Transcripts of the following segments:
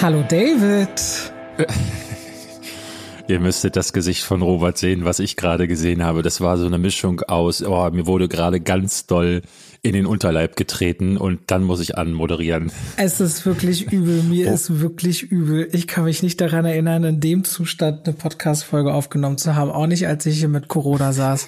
Hallo David. Ihr müsstet das Gesicht von Robert sehen, was ich gerade gesehen habe. Das war so eine Mischung aus, mir wurde gerade ganz doll in den Unterleib getreten und dann muss ich anmoderieren. Es ist wirklich übel, mir ist wirklich übel. Ich kann mich nicht daran erinnern, in dem Zustand eine Podcast-Folge aufgenommen zu haben, auch nicht, als ich hier mit Corona saß.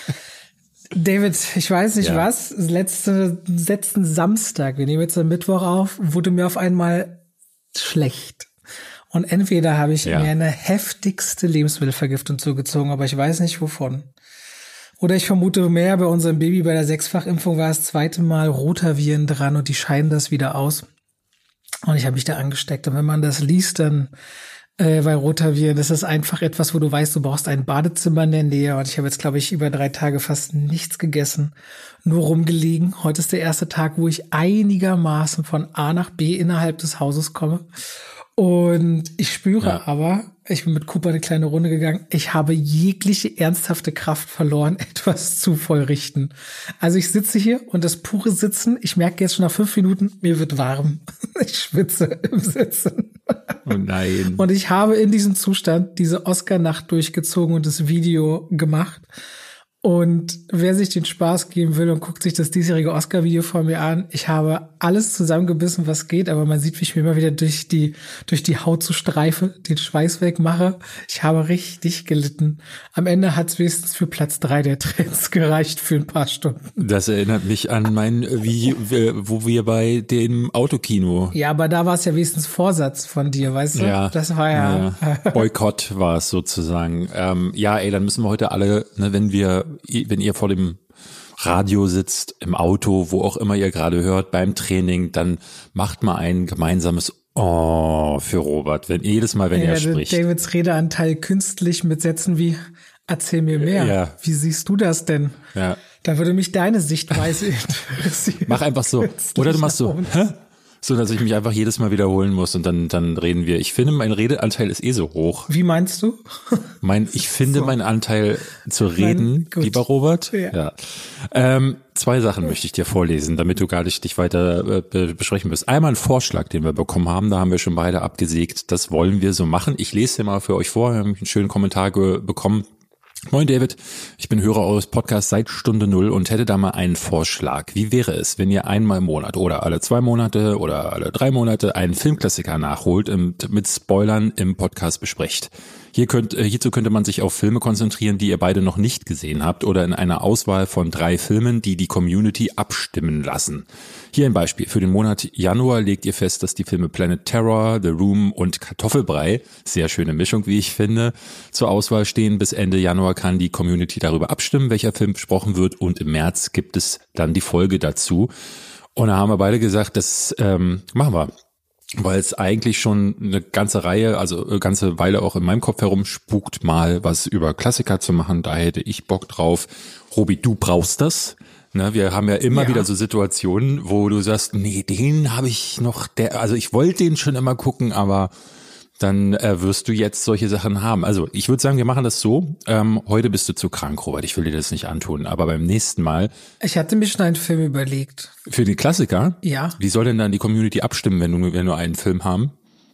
David, ich weiß nicht was, letzten Samstag, wir nehmen jetzt am Mittwoch auf, wurde mir auf einmal schlecht. Und entweder habe ich mir eine heftigste Lebensmittelvergiftung zugezogen, aber ich weiß nicht wovon. Oder ich vermute mehr, bei unserem Baby bei der 6-fach-Impfung war das zweite Mal Rotaviren dran und die scheiden das wieder aus. Und ich habe mich da angesteckt. Und wenn man das liest, dann bei Rotaviren, das ist einfach etwas, wo du weißt, du brauchst ein Badezimmer in der Nähe. Und ich habe jetzt, glaube ich, über 3 Tage fast nichts gegessen, nur rumgelegen. Heute ist der erste Tag, wo ich einigermaßen von A nach B innerhalb des Hauses komme. Und ich spüre aber, ich bin mit Cooper eine kleine Runde gegangen, ich habe jegliche ernsthafte Kraft verloren, etwas zu vollrichten. Also ich sitze hier und das pure Sitzen, ich merke jetzt schon nach 5 Minuten, mir wird warm. Ich schwitze im Sitzen. Oh nein. Und ich habe in diesem Zustand diese Oscar-Nacht durchgezogen und das Video gemacht. Und wer sich den Spaß geben will und guckt sich das diesjährige Oscar-Video von mir an, ich habe alles zusammengebissen, was geht, aber man sieht, wie ich mir immer wieder durch die Haut so streife, den Schweiß wegmache. Ich habe richtig gelitten. Am Ende hat es wenigstens für Platz 3 der Trends gereicht für ein paar Stunden. Das erinnert mich an wo wir bei dem Autokino. Ja, aber da war es ja wenigstens Vorsatz von dir, weißt du? Ja. Das war ja. Boykott war es sozusagen. Dann müssen wir heute alle, wenn ihr vor dem Radio sitzt, im Auto, wo auch immer ihr gerade hört, beim Training, dann macht mal ein gemeinsames Oh für Robert, jedes Mal, wenn er spricht. Davids Redeanteil künstlich mit Sätzen wie erzähl mir mehr. Ja. Wie siehst du das denn? Ja. Da würde mich deine Sichtweise interessieren. Mach einfach so. Oder du machst so, so dass ich mich einfach jedes Mal wiederholen muss und dann reden wir. Ich finde, mein Redeanteil ist so hoch. Wie meinst du? Ich finde mein Anteil zu reden, lieber Robert. Ja. 2 Sachen möchte ich dir vorlesen, damit du gar nicht dich weiter besprechen musst. Einmal ein Vorschlag, den wir bekommen haben, da haben wir schon beide abgesägt. Das wollen wir so machen. Ich lese dir mal für euch vor, wir haben einen schönen Kommentar bekommen. Moin David, ich bin Hörer eures Podcasts seit Stunde 0 und hätte da mal einen Vorschlag. Wie wäre es, wenn ihr einmal im Monat oder alle 2 Monate oder alle 3 Monate einen Filmklassiker nachholt und mit Spoilern im Podcast besprecht? Hierzu könnte man sich auf Filme konzentrieren, die ihr beide noch nicht gesehen habt oder in einer Auswahl von 3 Filmen, die Community abstimmen lassen. Hier ein Beispiel. Für den Monat Januar legt ihr fest, dass die Filme Planet Terror, The Room und Kartoffelbrei, sehr schöne Mischung, wie ich finde, zur Auswahl stehen. Bis Ende Januar kann die Community darüber abstimmen, welcher Film besprochen wird, und im März gibt es dann die Folge dazu. Und da haben wir beide gesagt, das machen wir. Weil es eigentlich schon eine ganze Weile auch in meinem Kopf herumspukt, mal was über Klassiker zu machen. Da hätte ich Bock drauf. Robi, du brauchst das. Wir haben ja immer wieder so Situationen, wo du sagst, nee, den habe ich noch, ich wollte den schon immer gucken, aber dann wirst du jetzt solche Sachen haben. Also ich würde sagen, wir machen das so. Heute bist du zu krank, Robert. Ich will dir das nicht antun. Aber beim nächsten Mal. Ich hatte mir schon einen Film überlegt. Für die Klassiker? Ja. Wie soll denn dann die Community abstimmen, wenn wir nur einen Film haben?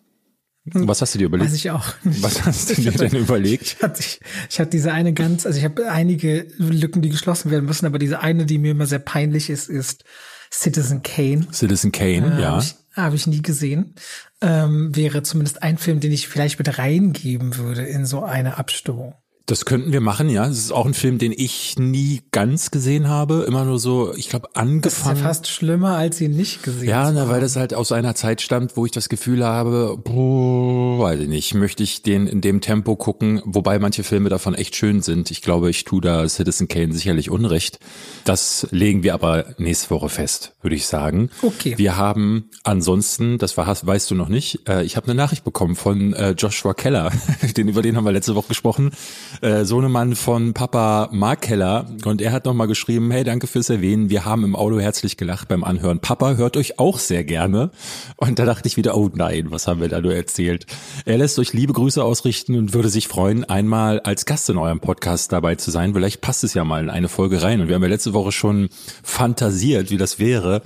Was hast du dir überlegt? Weiß ich auch nicht. Was hast du dir denn überlegt? Ich hatte diese eine ich habe einige Lücken, die geschlossen werden müssen, aber diese eine, die mir immer sehr peinlich ist Citizen Kane. Citizen Kane, ja. Habe ich nie gesehen. Wäre zumindest ein Film, den ich vielleicht mit reingeben würde in so eine Abstimmung. Das könnten wir machen, ja. Das ist auch ein Film, den ich nie ganz gesehen habe. Immer nur so, ich glaube, angefangen. Das ist ja fast schlimmer, als ihn nicht gesehen zu haben. Ja, weil das halt aus einer Zeit stammt, wo ich das Gefühl habe, weiß ich nicht, möchte ich den in dem Tempo gucken, wobei manche Filme davon echt schön sind. Ich glaube, ich tue da Citizen Kane sicherlich Unrecht. Das legen wir aber nächste Woche fest, würde ich sagen. Okay. Wir haben ansonsten, weißt du noch nicht, ich habe eine Nachricht bekommen von Joshua Keller, über den haben wir letzte Woche gesprochen. Sohnemann von Papa Mark Keller, und er hat nochmal geschrieben, hey, danke fürs Erwähnen, wir haben im Auto herzlich gelacht beim Anhören. Papa hört euch auch sehr gerne. Und da dachte ich wieder, oh nein, was haben wir da nur erzählt? Er lässt euch liebe Grüße ausrichten und würde sich freuen, einmal als Gast in eurem Podcast dabei zu sein. Vielleicht passt es ja mal in eine Folge rein. Und wir haben ja letzte Woche schon fantasiert, wie das wäre.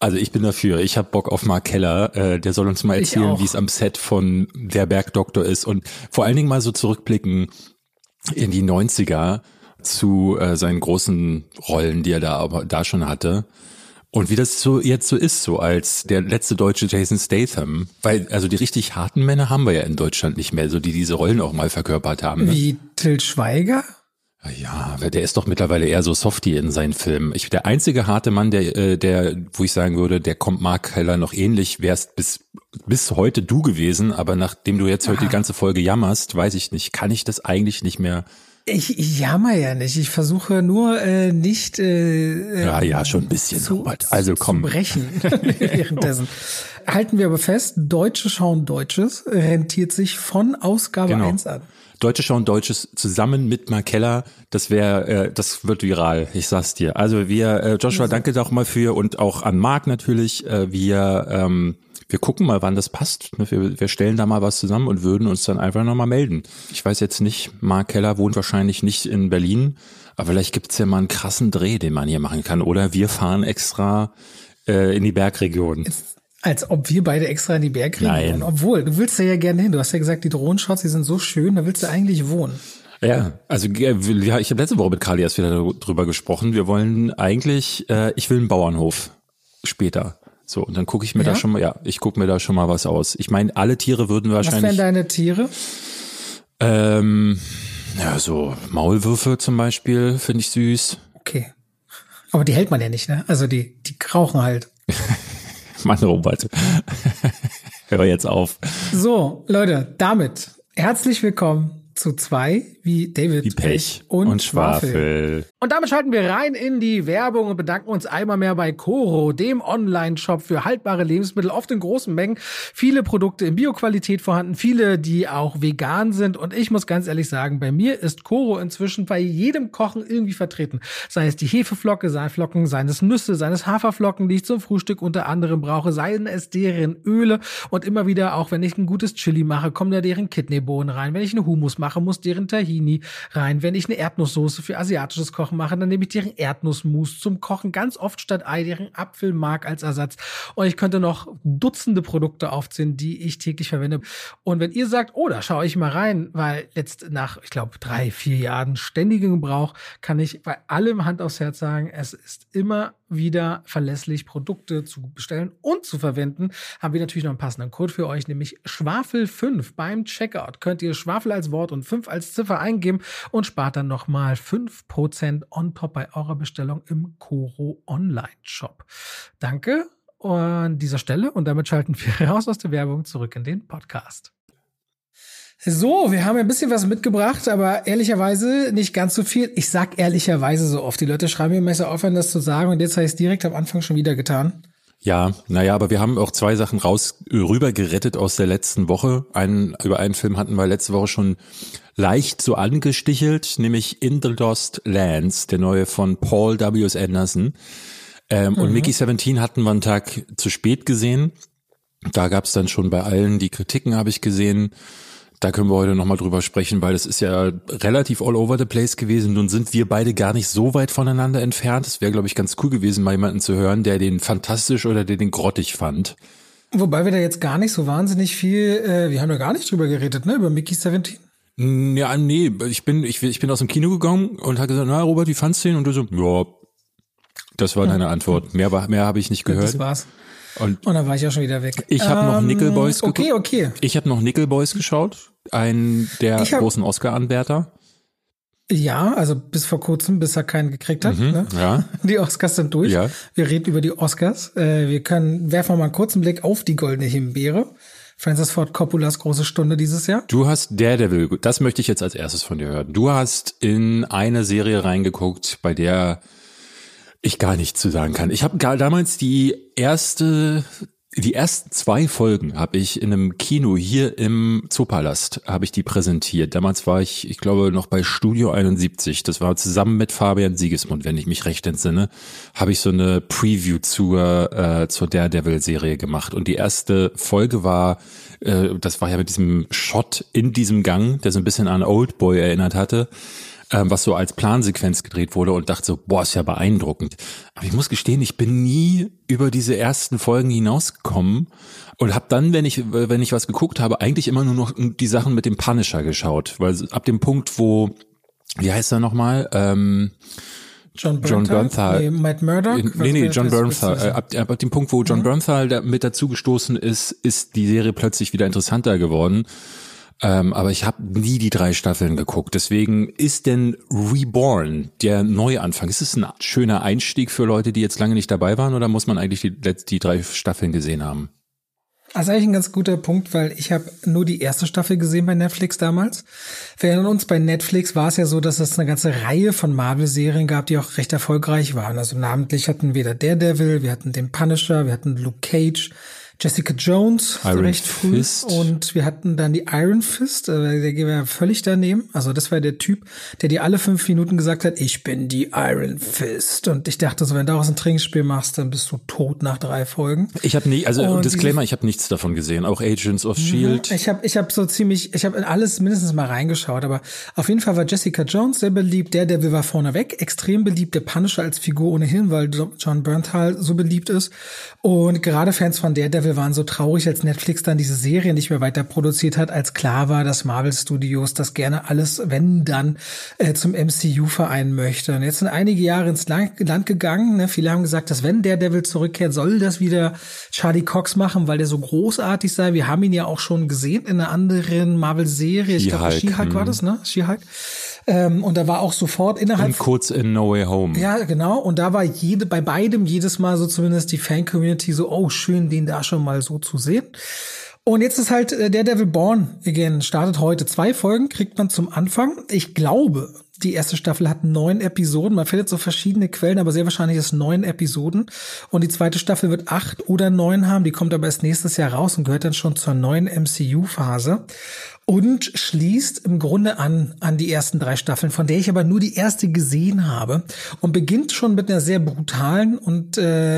Also ich bin dafür. Ich habe Bock auf Mark Keller. Der soll uns mal erzählen, wie es am Set von Der Bergdoktor ist und vor allen Dingen mal so zurückblicken in die 90er zu seinen großen Rollen, die er da schon hatte. Und wie das so jetzt so ist, so als der letzte deutsche Jason Statham. Weil, also die richtig harten Männer haben wir ja in Deutschland nicht mehr, so die diese Rollen auch mal verkörpert haben. Ne? Wie Til Schweiger? Ja, der ist doch mittlerweile eher so Softie in seinen Filmen. Der einzige harte Mann, der, wo ich sagen würde, der kommt Mark Keller noch ähnlich, wärst bis heute du gewesen, aber nachdem du jetzt heute die ganze Folge jammerst, weiß ich nicht, kann ich das eigentlich nicht mehr. Ich jammer ja nicht. Ich versuche nur nicht ja, schon ein bisschen, Robert. Also komm. Zu brechen währenddessen. Halten wir aber fest, Deutsche schauen Deutsches rentiert sich von Ausgabe 1 an. Deutsche schauen Deutsches zusammen mit Mark Keller, das wird viral, ich sag's dir. Also Joshua, danke doch mal für und auch an Mark natürlich, wir gucken mal, wann das passt. Wir stellen da mal was zusammen und würden uns dann einfach nochmal melden. Ich weiß jetzt nicht, Mark Keller wohnt wahrscheinlich nicht in Berlin, aber vielleicht gibt's ja mal einen krassen Dreh, den man hier machen kann. Oder wir fahren extra in die Bergregion. Als ob wir beide extra in die Bergregion. Nein. Obwohl, du willst ja gerne hin. Du hast ja gesagt, die Drohnenshots, die sind so schön, da willst du eigentlich wohnen. Ja, also ich habe letzte Woche mit Carly erst wieder drüber gesprochen. Wir wollen eigentlich, ich will einen Bauernhof später. So, und dann gucke ich mir da schon mal, ich gucke mir da schon mal was aus. Ich meine, alle Tiere würden wahrscheinlich. Was wären deine Tiere? So Maulwürfe zum Beispiel, finde ich süß. Okay. Aber die hält man ja nicht, ne? Also die krauchen halt. Mann, Robert. Hör jetzt auf. So, Leute, damit herzlich willkommen zu 2, wie David, wie Pech und Schwafel. Und damit schalten wir rein in die Werbung und bedanken uns einmal mehr bei Coro, dem Online-Shop für haltbare Lebensmittel, oft in großen Mengen. Viele Produkte in Bioqualität vorhanden, viele, die auch vegan sind. Und ich muss ganz ehrlich sagen, bei mir ist Coro inzwischen bei jedem Kochen irgendwie vertreten. Sei es die Hefeflocke, Flocken, seien es Nüsse, seien es Haferflocken, die ich zum Frühstück unter anderem brauche, seien es deren Öle. Und immer wieder, auch wenn ich ein gutes Chili mache, kommen da deren Kidneybohnen rein. Wenn ich eine Hummus mache, muss deren Tahini rein. Wenn ich eine Erdnusssoße für asiatisches Kochen mache, dann nehme ich deren Erdnussmus zum Kochen, ganz oft statt Ei, deren Apfelmark als Ersatz. Und ich könnte noch Dutzende Produkte aufzählen, die ich täglich verwende. Und wenn ihr sagt, oh, da schaue ich mal rein, weil jetzt nach, ich glaube, 3-4 Jahren ständigem Gebrauch kann ich bei allem Hand aufs Herz sagen, es ist immer wieder verlässlich, Produkte zu bestellen und zu verwenden, haben wir natürlich noch einen passenden Code für euch, nämlich Schwafel5. Beim Checkout könnt ihr Schwafel als Wort und 5 als Ziffer eingeben und spart dann nochmal 5% on top bei eurer Bestellung im Coro Online-Shop. Danke an dieser Stelle und damit schalten wir raus aus der Werbung zurück in den Podcast. So, wir haben ein bisschen was mitgebracht, aber ehrlicherweise nicht ganz so viel. Ich sag ehrlicherweise so oft. Die Leute schreiben mir Messer aufhören, das zu sagen, und jetzt habe ich es direkt am Anfang schon wieder getan. Ja, aber wir haben auch 2 Sachen rüber gerettet aus der letzten Woche. Über einen Film hatten wir letzte Woche schon leicht so angestichelt, nämlich In the Lost Lands, der neue von Paul W.S. Anderson. Und Mickey 17 hatten wir einen Tag zu spät gesehen. Da gab es dann schon bei allen die Kritiken, habe ich gesehen. Da können wir heute nochmal drüber sprechen, weil das ist ja relativ all over the place gewesen. Nun sind wir beide gar nicht so weit voneinander entfernt. Es wäre, glaube ich, ganz cool gewesen, mal jemanden zu hören, der den fantastisch oder der den grottig fand. Wobei wir da jetzt gar nicht so wahnsinnig viel, wir haben da gar nicht drüber geredet, ne, über Mickey 17. Ja, nee, ich bin aus dem Kino gegangen und habe gesagt, na Robert, wie fandst du den? Und du so, ja, das war deine Antwort. Mehr habe ich nicht gehört. Das war's. Und dann war ich ja schon wieder weg. Ich habe noch Nickelboys geguckt. Okay. Ich habe noch Nickelboys geschaut, einen der großen Oscar-Anwärter. Ja, also bis vor kurzem, bis er keinen gekriegt hat. Ne? Ja. Die Oscars sind durch. Ja. Wir reden über die Oscars. Werfen wir mal einen kurzen Blick auf die Goldene Himbeere. Francis Ford Coppolas große Stunde dieses Jahr. Du hast Daredevil, das möchte ich jetzt als erstes von dir hören. Du hast in eine Serie reingeguckt, bei der ich gar nichts zu sagen kann. Ich habe damals die ersten 2 Folgen habe ich in einem Kino hier im Zoopalast habe ich die präsentiert. Damals war ich glaube noch bei Studio 71. Das war zusammen mit Fabian Siegesmund, wenn ich mich recht entsinne, habe ich so eine Preview zur Daredevil-Serie gemacht. Und die erste Folge war, das war ja mit diesem Shot in diesem Gang, der so ein bisschen an Oldboy erinnert hatte. was so als Plansequenz gedreht wurde und dachte so, boah, ist ja beeindruckend. Aber ich muss gestehen, ich bin nie über diese ersten Folgen hinausgekommen und habe dann, wenn ich was geguckt habe, eigentlich immer nur noch die Sachen mit dem Punisher geschaut, weil ab dem Punkt, wo, wie heißt er nochmal, John Bernthal. Nee, Matt Murdock? John Bernthal. Ab dem Punkt, wo John Bernthal mit dazu gestoßen ist die Serie plötzlich wieder interessanter geworden. Aber ich habe nie die 3 Staffeln geguckt. Deswegen ist denn Reborn, der Neuanfang, ist es ein schöner Einstieg für Leute, die jetzt lange nicht dabei waren, oder muss man eigentlich die 3 Staffeln gesehen haben? Also eigentlich ein ganz guter Punkt, weil ich habe nur die erste Staffel gesehen bei Netflix damals. Wir erinnern uns, bei Netflix war es ja so, dass es eine ganze Reihe von Marvel-Serien gab, die auch recht erfolgreich waren. Also namentlich hatten wir Daredevil, wir hatten den Punisher, wir hatten Luke Cage, Jessica Jones, recht früh. Fist. Und wir hatten dann die Iron Fist, der ging ja völlig daneben. Also das war der Typ, der dir alle 5 Minuten gesagt hat, ich bin die Iron Fist. Und ich dachte so, wenn du daraus ein Trinkspiel machst, dann bist du tot nach 3 Folgen. Ich habe nie, also Disclaimer, ich habe nichts davon gesehen. Auch Agents of S.H.I.E.L.D. Ich habe in alles mindestens mal reingeschaut. Aber auf jeden Fall war Jessica Jones sehr beliebt. Der war vorneweg extrem beliebt. Der Punisher als Figur ohnehin, weil John Bernthal so beliebt ist. Und gerade Fans von Daredevil waren so traurig, als Netflix dann diese Serie nicht mehr weiter produziert hat, als klar war, dass Marvel Studios das gerne alles, wenn dann, zum MCU vereinen möchte. Und jetzt sind einige Jahre ins Land gegangen. Ne? Viele haben gesagt, dass wenn Daredevil zurückkehrt, soll das wieder Charlie Cox machen, weil der so großartig sei. Wir haben ihn ja auch schon gesehen in einer anderen Marvel-Serie. Ich glaube, She-Hulk war das, ne? She-Hulk. Und da war auch sofort innerhalb. Und kurz in No Way Home. Ja, genau. Und da war bei beidem jedes Mal so zumindest die Fan-Community so, oh, schön, den da schon mal so zu sehen. Und jetzt ist halt Daredevil Born Again, startet heute. 2 Folgen kriegt man zum Anfang. Ich glaube, die erste Staffel hat 9 Episoden. Man findet so verschiedene Quellen, aber sehr wahrscheinlich ist 9 Episoden. Und die zweite Staffel wird 8 oder 9 haben. Die kommt aber erst nächstes Jahr raus und gehört dann schon zur neuen MCU-Phase. Und schließt im Grunde an die ersten 3 Staffeln, von der ich aber nur die erste gesehen habe, und beginnt schon mit einer sehr brutalen und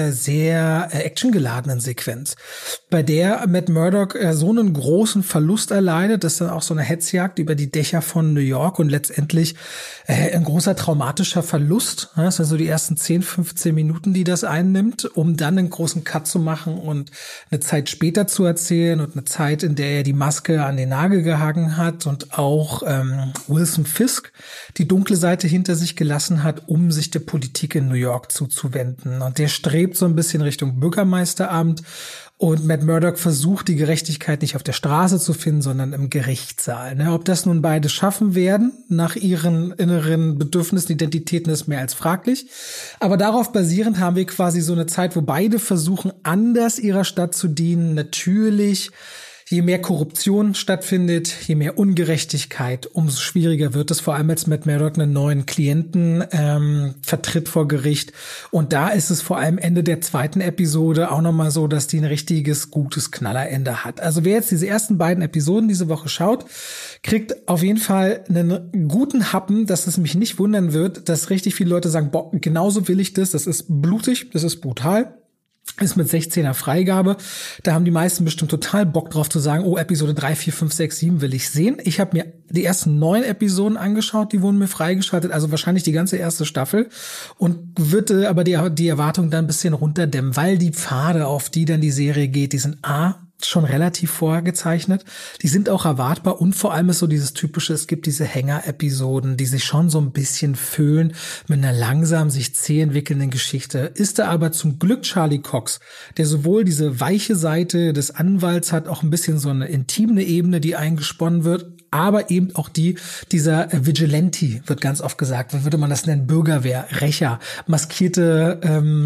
sehr actiongeladenen Sequenz, bei der Matt Murdock so einen großen Verlust erleidet, dass dann auch so eine Hetzjagd über die Dächer von New York und letztendlich ein großer traumatischer Verlust. Das sind so die ersten 10, 15 Minuten, die das einnimmt, um dann einen großen Cut zu machen und eine Zeit später zu erzählen und eine Zeit, in der er die Maske an den Nagel gehangen hat und auch Wilson Fisk die dunkle Seite hinter sich gelassen hat, um sich der Politik in New York zuzuwenden. Und der strebt so ein bisschen Richtung Bürgermeisteramt. Und Matt Murdock versucht, die Gerechtigkeit nicht auf der Straße zu finden, sondern im Gerichtssaal. Ob das nun beide schaffen werden, nach ihren inneren Bedürfnissen, Identitäten, ist mehr als fraglich. Aber darauf basierend haben wir quasi so eine Zeit, wo beide versuchen, anders ihrer Stadt zu dienen. Natürlich, je mehr Korruption stattfindet, je mehr Ungerechtigkeit, umso schwieriger wird es, vor allem als Matt Murdock einen neuen Klienten vertritt vor Gericht. Und da ist es vor allem Ende der 2. Episode auch nochmal so, dass die ein richtiges, gutes Knallerende hat. Also wer jetzt diese ersten beiden Episoden diese Woche schaut, kriegt auf jeden Fall einen guten Happen, dass es mich nicht wundern wird, dass richtig viele Leute sagen, boah, genauso will ich das, das ist blutig, das ist brutal. Ist mit 16er Freigabe. Da haben die meisten bestimmt total Bock drauf zu sagen, oh, Episode 3, 4, 5, 6, 7 will ich sehen. Ich habe mir die ersten 9 Episoden angeschaut, die wurden mir freigeschaltet, also wahrscheinlich die ganze erste Staffel, und würde aber die Erwartung dann ein bisschen runterdämmen, weil die Pfade, auf die dann die Serie geht, die sind schon relativ vorgezeichnet. Die sind auch erwartbar und vor allem ist so dieses typische, es gibt diese Hänger-Episoden, die sich schon so ein bisschen füllen mit einer langsam sich zäh entwickelnden Geschichte. Ist da aber zum Glück Charlie Cox, der sowohl diese weiche Seite des Anwalts hat, auch ein bisschen so eine intime Ebene, die eingesponnen wird, aber eben auch dieser Vigilante, wird ganz oft gesagt, wie würde man das nennen, Bürgerwehr, Rächer, maskierte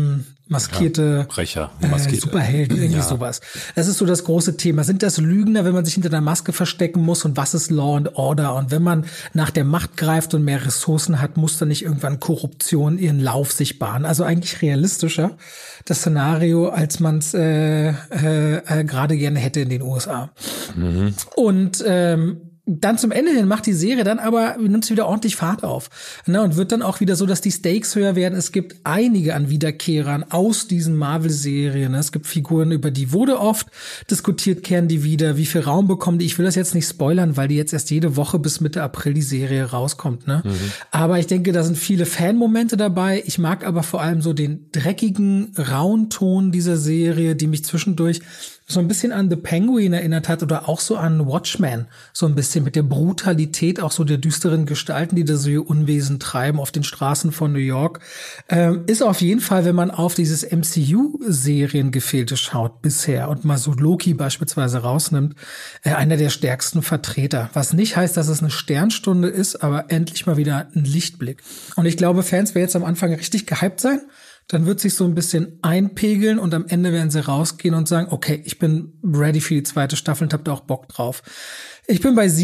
Rächer, Superhelden, irgendwie sowas. Das ist so das große Thema. Sind das Lügner, wenn man sich hinter der Maske verstecken muss, und was ist Law and Order? Und wenn man nach der Macht greift und mehr Ressourcen hat, muss dann nicht irgendwann Korruption ihren Lauf sich bahnen? Also eigentlich realistischer, das Szenario, als man es gerade gerne hätte in den USA. Mhm. Und dann zum Ende hin macht die Serie dann aber, nimmt sie wieder ordentlich Fahrt auf. Ne, und wird dann auch wieder so, dass die Stakes höher werden. Es gibt einige an Wiederkehrern aus diesen Marvel-Serien. Ne? Es gibt Figuren, über die wurde oft diskutiert, kehren die wieder, wie viel Raum bekommen die. Ich will das jetzt nicht spoilern, weil die jetzt erst jede Woche bis Mitte April die Serie rauskommt. Ne? Aber ich denke, da sind viele Fan-Momente dabei. Ich mag aber vor allem so den dreckigen, rauen Ton dieser Serie, die mich zwischendurch so ein bisschen an The Penguin erinnert hat oder auch so an Watchmen, so ein bisschen mit der Brutalität auch so der düsteren Gestalten, die da so ihr Unwesen treiben auf den Straßen von New York. Ist auf jeden Fall, wenn man auf dieses MCU-Seriengefilde schaut bisher und mal so Loki beispielsweise rausnimmt, einer der stärksten Vertreter. Was nicht heißt, dass es eine Sternstunde ist, aber endlich mal wieder ein Lichtblick. Und ich glaube, Fans werden jetzt am Anfang richtig gehypt sein. Dann wird sich so ein bisschen einpegeln und am Ende werden sie rausgehen und sagen, okay, ich bin ready für die zweite Staffel und hab da auch Bock drauf. Ich bin bei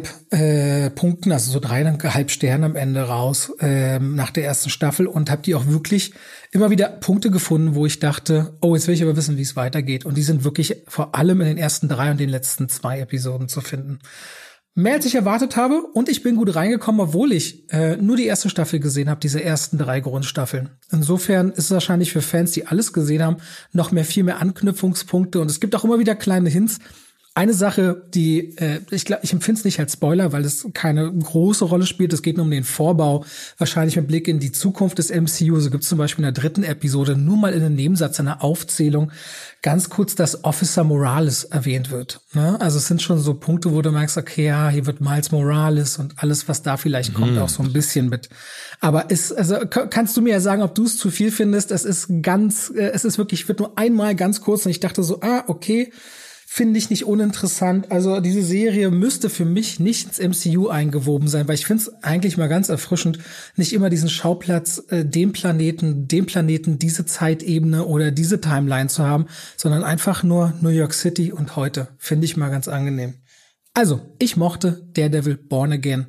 7,5 Punkten, also so 3,5 Sterne am Ende raus nach der ersten Staffel und habe die auch wirklich immer wieder Punkte gefunden, wo ich dachte, oh, jetzt will ich aber wissen, wie es weitergeht. Und die sind wirklich vor allem in den ersten 3 und den letzten 2 Episoden zu finden. Mehr als ich erwartet habe und ich bin gut reingekommen, obwohl ich nur die erste Staffel gesehen habe, diese ersten 3 Grundstaffeln. Insofern ist es wahrscheinlich für Fans, die alles gesehen haben, noch viel mehr Anknüpfungspunkte und es gibt auch immer wieder kleine Hints. Eine Sache, die ich empfinde es nicht als Spoiler, weil es keine große Rolle spielt. Es geht nur um den Vorbau, wahrscheinlich mit Blick in die Zukunft des MCU. So gibt es zum Beispiel in der 3. Episode nur mal in einem Nebensatz einer Aufzählung ganz kurz, dass Officer Morales erwähnt wird. Ne? Also es sind schon so Punkte, wo du merkst, okay, ja, hier wird Miles Morales und alles, was da vielleicht kommt, auch so ein bisschen mit. Aber kannst du mir ja sagen, ob du es zu viel findest? Es ist wirklich, wird nur einmal ganz kurz und ich dachte so, okay, finde ich nicht uninteressant. Also diese Serie müsste für mich nicht ins MCU eingewoben sein, weil ich finde es eigentlich mal ganz erfrischend, nicht immer diesen Schauplatz, dem Planeten, diese Zeitebene oder diese Timeline zu haben, sondern einfach nur New York City und heute. Finde ich mal ganz angenehm. Also, ich mochte Daredevil Born Again.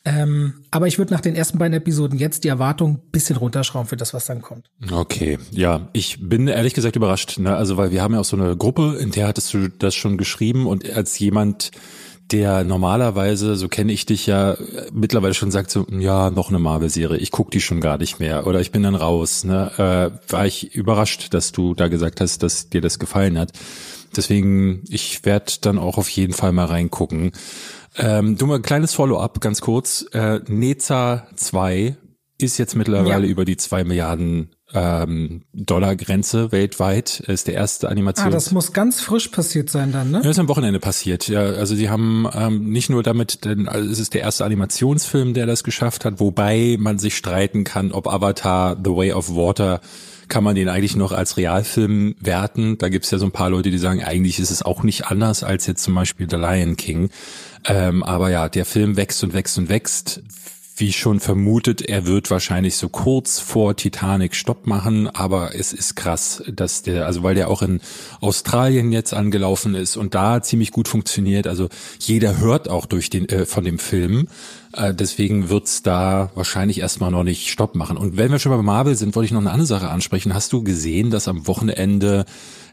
Aber ich würde nach den ersten beiden Episoden jetzt die Erwartung ein bisschen runterschrauben für das, was dann kommt. Okay, ja, ich bin ehrlich gesagt überrascht, ne? Also weil wir haben ja auch so eine Gruppe, in der hattest du das schon geschrieben und als jemand, der normalerweise, so kenne ich dich ja, mittlerweile schon sagt so, ja, noch eine Marvel-Serie, ich gucke die schon gar nicht mehr oder ich bin dann raus, ne? War ich überrascht, dass du da gesagt hast, dass dir das gefallen hat. Deswegen, ich werde dann auch auf jeden Fall mal reingucken. Du mal ein kleines Follow-up, ganz kurz. Neza 2 ist jetzt mittlerweile über die 2 Milliarden Dollar-Grenze weltweit. Ist der erste Animations... das muss ganz frisch passiert sein dann, ne? Ja, das ist am Wochenende passiert. Ja, also die haben nicht nur damit, denn es ist der erste Animationsfilm, der das geschafft hat, wobei man sich streiten kann, ob Avatar The Way of Water, kann man den eigentlich noch als Realfilm werten. Da gibt's ja so ein paar Leute, die sagen, eigentlich ist es auch nicht anders als jetzt zum Beispiel The Lion King. Aber ja, der Film wächst und wächst und wächst. Wie schon vermutet, er wird wahrscheinlich so kurz vor Titanic Stopp machen, aber es ist krass, dass weil der auch in Australien jetzt angelaufen ist und da ziemlich gut funktioniert. Also jeder hört auch von dem Film. Deswegen wird's da wahrscheinlich erstmal noch nicht Stopp machen. Und wenn wir schon bei Marvel sind, wollte ich noch eine andere Sache ansprechen. Hast du gesehen, dass am Wochenende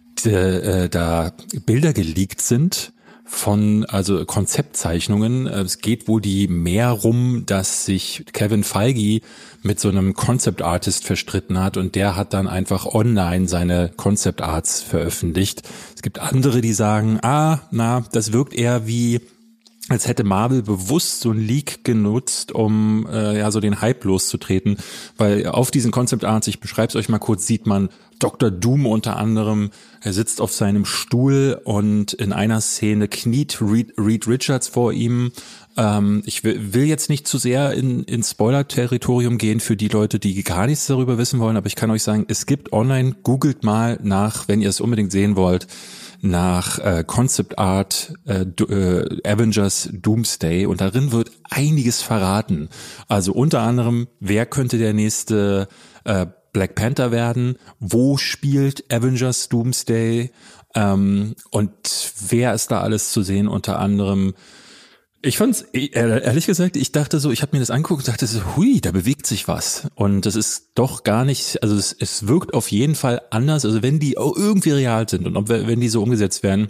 da Bilder geleakt sind? Also Konzeptzeichnungen. Es geht wohl die mehr rum, dass sich Kevin Feige mit so einem Concept Artist verstritten hat und der hat dann einfach online seine Concept Arts veröffentlicht. Es gibt andere, die sagen, das wirkt eher wie, als hätte Marvel bewusst so ein Leak genutzt, um so den Hype loszutreten, weil auf diesen Concept Arts, ich beschreibe es euch mal kurz, sieht man Dr. Doom unter anderem, er sitzt auf seinem Stuhl und in einer Szene kniet Reed Richards vor ihm. Ich will jetzt nicht zu sehr in Spoiler-Territorium gehen für die Leute, die gar nichts darüber wissen wollen, aber ich kann euch sagen, es gibt online, googelt mal nach, wenn ihr es unbedingt sehen wollt, nach Concept Art Avengers Doomsday und darin wird einiges verraten. Also unter anderem, wer könnte der nächste Black Panther werden, wo spielt Avengers Doomsday und wer ist da alles zu sehen, unter anderem. Ich fand's, ehrlich gesagt, ich dachte so, ich habe mir das angeguckt und dachte so, hui, da bewegt sich was. Und das ist doch gar nicht, also es wirkt auf jeden Fall anders, also wenn die auch irgendwie real sind und wenn die so umgesetzt werden,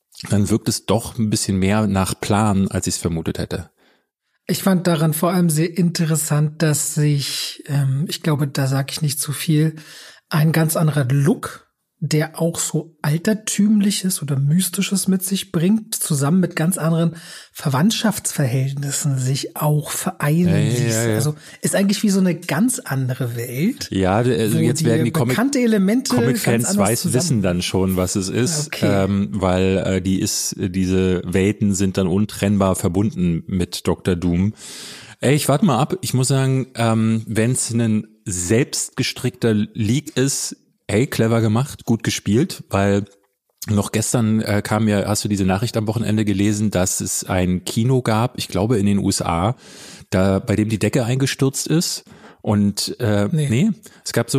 dann wirkt es doch ein bisschen mehr nach Plan, als ich es vermutet hätte. Ich fand daran vor allem sehr interessant, dass sich, ich glaube, da sage ich nicht zu viel, ein ganz anderer Look, der auch so Altertümliches oder Mystisches mit sich bringt, zusammen mit ganz anderen Verwandtschaftsverhältnissen sich auch vereinen ließ. Ja. Also ist eigentlich wie so eine ganz andere Welt. Ja, also jetzt werden die Comic-Fans wissen dann schon, was es ist, okay. Weil diese Welten sind dann untrennbar verbunden mit Dr. Doom. Ich warte mal ab. Ich muss sagen, wenn es ein selbstgestrickter Leak ist, clever gemacht, gut gespielt, weil noch gestern hast du diese Nachricht am Wochenende gelesen, dass es ein Kino gab, ich glaube in den USA, bei dem die Decke eingestürzt ist. Und nee, es gab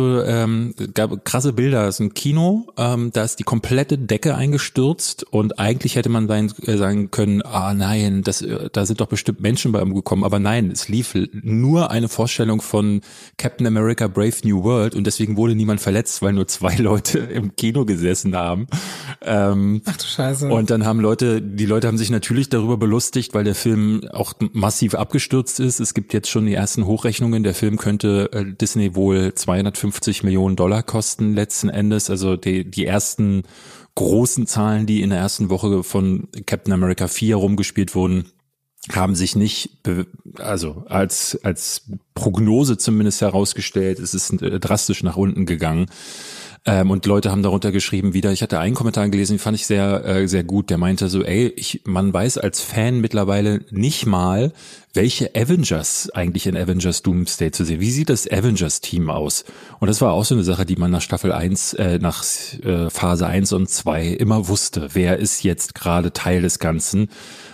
gab krasse Bilder. Es ist ein Kino, da ist die komplette Decke eingestürzt und eigentlich hätte man sagen können, nein, da sind doch bestimmt Menschen bei umgekommen. Aber nein, es lief nur eine Vorstellung von Captain America Brave New World und deswegen wurde niemand verletzt, weil nur 2 Leute im Kino gesessen haben. Ach du Scheiße. Und dann haben die Leute haben sich natürlich darüber belustigt, weil der Film auch massiv abgestürzt ist. Es gibt jetzt schon die ersten Hochrechnungen. Der Film könnte Disney wohl $250 Millionen kosten letzten Endes. Also die ersten großen Zahlen, die in der ersten Woche von Captain America 4 rumgespielt wurden, haben sich nicht, also als Prognose zumindest herausgestellt. Es ist drastisch nach unten gegangen. Und Leute haben darunter geschrieben wieder, ich hatte einen Kommentar gelesen, den fand ich sehr, sehr gut, der meinte so, man weiß als Fan mittlerweile nicht mal, welche Avengers eigentlich in Avengers Doomsday zu sehen. Wie sieht das Avengers-Team aus? Und das war auch so eine Sache, die man nach Staffel 1, nach Phase 1 und 2 immer wusste. Wer ist jetzt gerade Teil des Ganzen?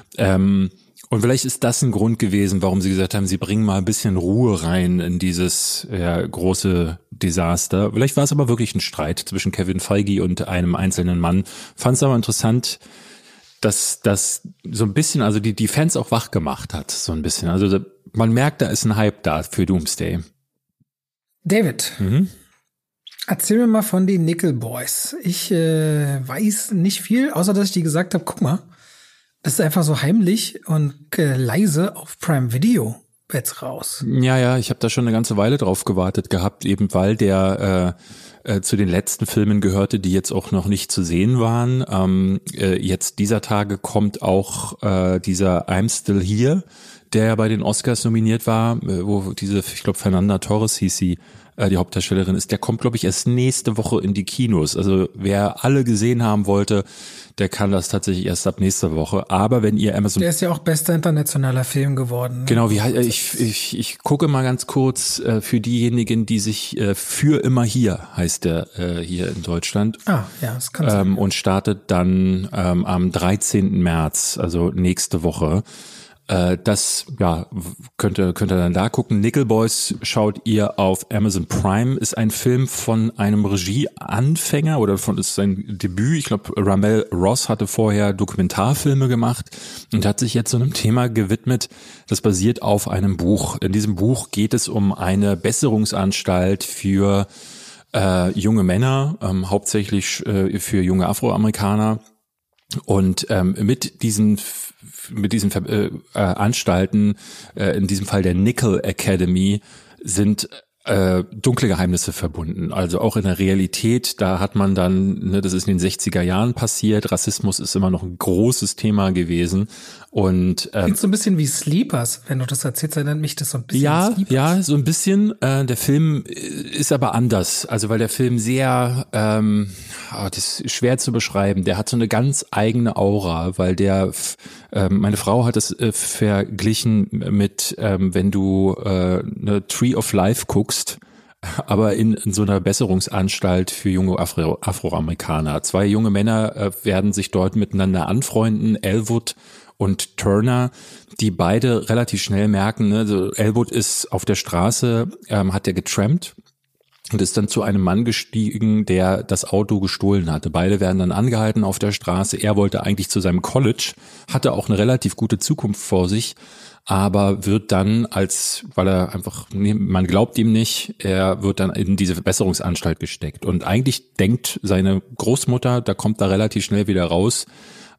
Und vielleicht ist das ein Grund gewesen, warum sie gesagt haben, sie bringen mal ein bisschen Ruhe rein in dieses große Desaster. Vielleicht war es aber wirklich ein Streit zwischen Kevin Feige und einem einzelnen Mann. Fand es aber interessant, dass das so ein bisschen, also die Fans auch wach gemacht hat, so ein bisschen. Also man merkt, da ist ein Hype da für Doomsday. David, erzähl mir mal von den Nickel Boys. Ich weiß nicht viel, außer dass ich dir gesagt habe, guck mal, das ist einfach so heimlich und leise auf Prime Video jetzt raus. Ja, ich habe da schon eine ganze Weile drauf gewartet gehabt, eben weil der zu den letzten Filmen gehörte, die jetzt auch noch nicht zu sehen waren. Jetzt dieser Tage kommt auch dieser I'm Still Here, der ja bei den Oscars nominiert war, wo ich glaube Fernanda Torres hieß sie, die Hauptdarstellerin ist, der kommt, glaube ich, erst nächste Woche in die Kinos. Also wer alle gesehen haben wollte, der kann das tatsächlich erst ab nächster Woche. Aber wenn ihr Amazon... Der ist ja auch bester internationaler Film geworden. Genau, ich gucke mal ganz kurz für diejenigen, die sich Für immer hier heißt der hier in Deutschland. Ja, das kann sein. Und startet dann am 13. März, also nächste Woche. Das könnt ihr dann da gucken. Nickel Boys schaut ihr auf Amazon Prime, ist ein Film von einem Regieanfänger ist sein Debüt. Ich glaube, Ramel Ross hatte vorher Dokumentarfilme gemacht und hat sich jetzt so einem Thema gewidmet, das basiert auf einem Buch. In diesem Buch geht es um eine Besserungsanstalt für junge Männer, hauptsächlich für junge Afroamerikaner. Und mit diesen Anstalten, in diesem Fall der Nickel Academy, sind dunkle Geheimnisse verbunden. Also auch in der Realität, da hat man dann, das ist in den 60er Jahren passiert, Rassismus ist immer noch ein großes Thema gewesen. Und klingt so ein bisschen wie Sleepers, wenn du das erzählst, erinnert mich das so ein bisschen an Sleepers. Ja, so ein bisschen. Der Film ist aber anders, also weil der Film sehr, das ist schwer zu beschreiben, der hat so eine ganz eigene Aura, weil meine Frau hat es verglichen mit, wenn du eine Tree of Life guckst, aber in so einer Besserungsanstalt für junge Afroamerikaner. 2 junge Männer werden sich dort miteinander anfreunden, Elwood und Turner, die beide relativ schnell merken, also Elwood ist auf der Straße, hat er getrampt und ist dann zu einem Mann gestiegen, der das Auto gestohlen hatte. Beide werden dann angehalten auf der Straße. Er wollte eigentlich zu seinem College, hatte auch eine relativ gute Zukunft vor sich, aber wird dann weil er einfach, man glaubt ihm nicht, er wird dann in diese Verbesserungsanstalt gesteckt. Und eigentlich denkt seine Großmutter, da kommt er relativ schnell wieder raus,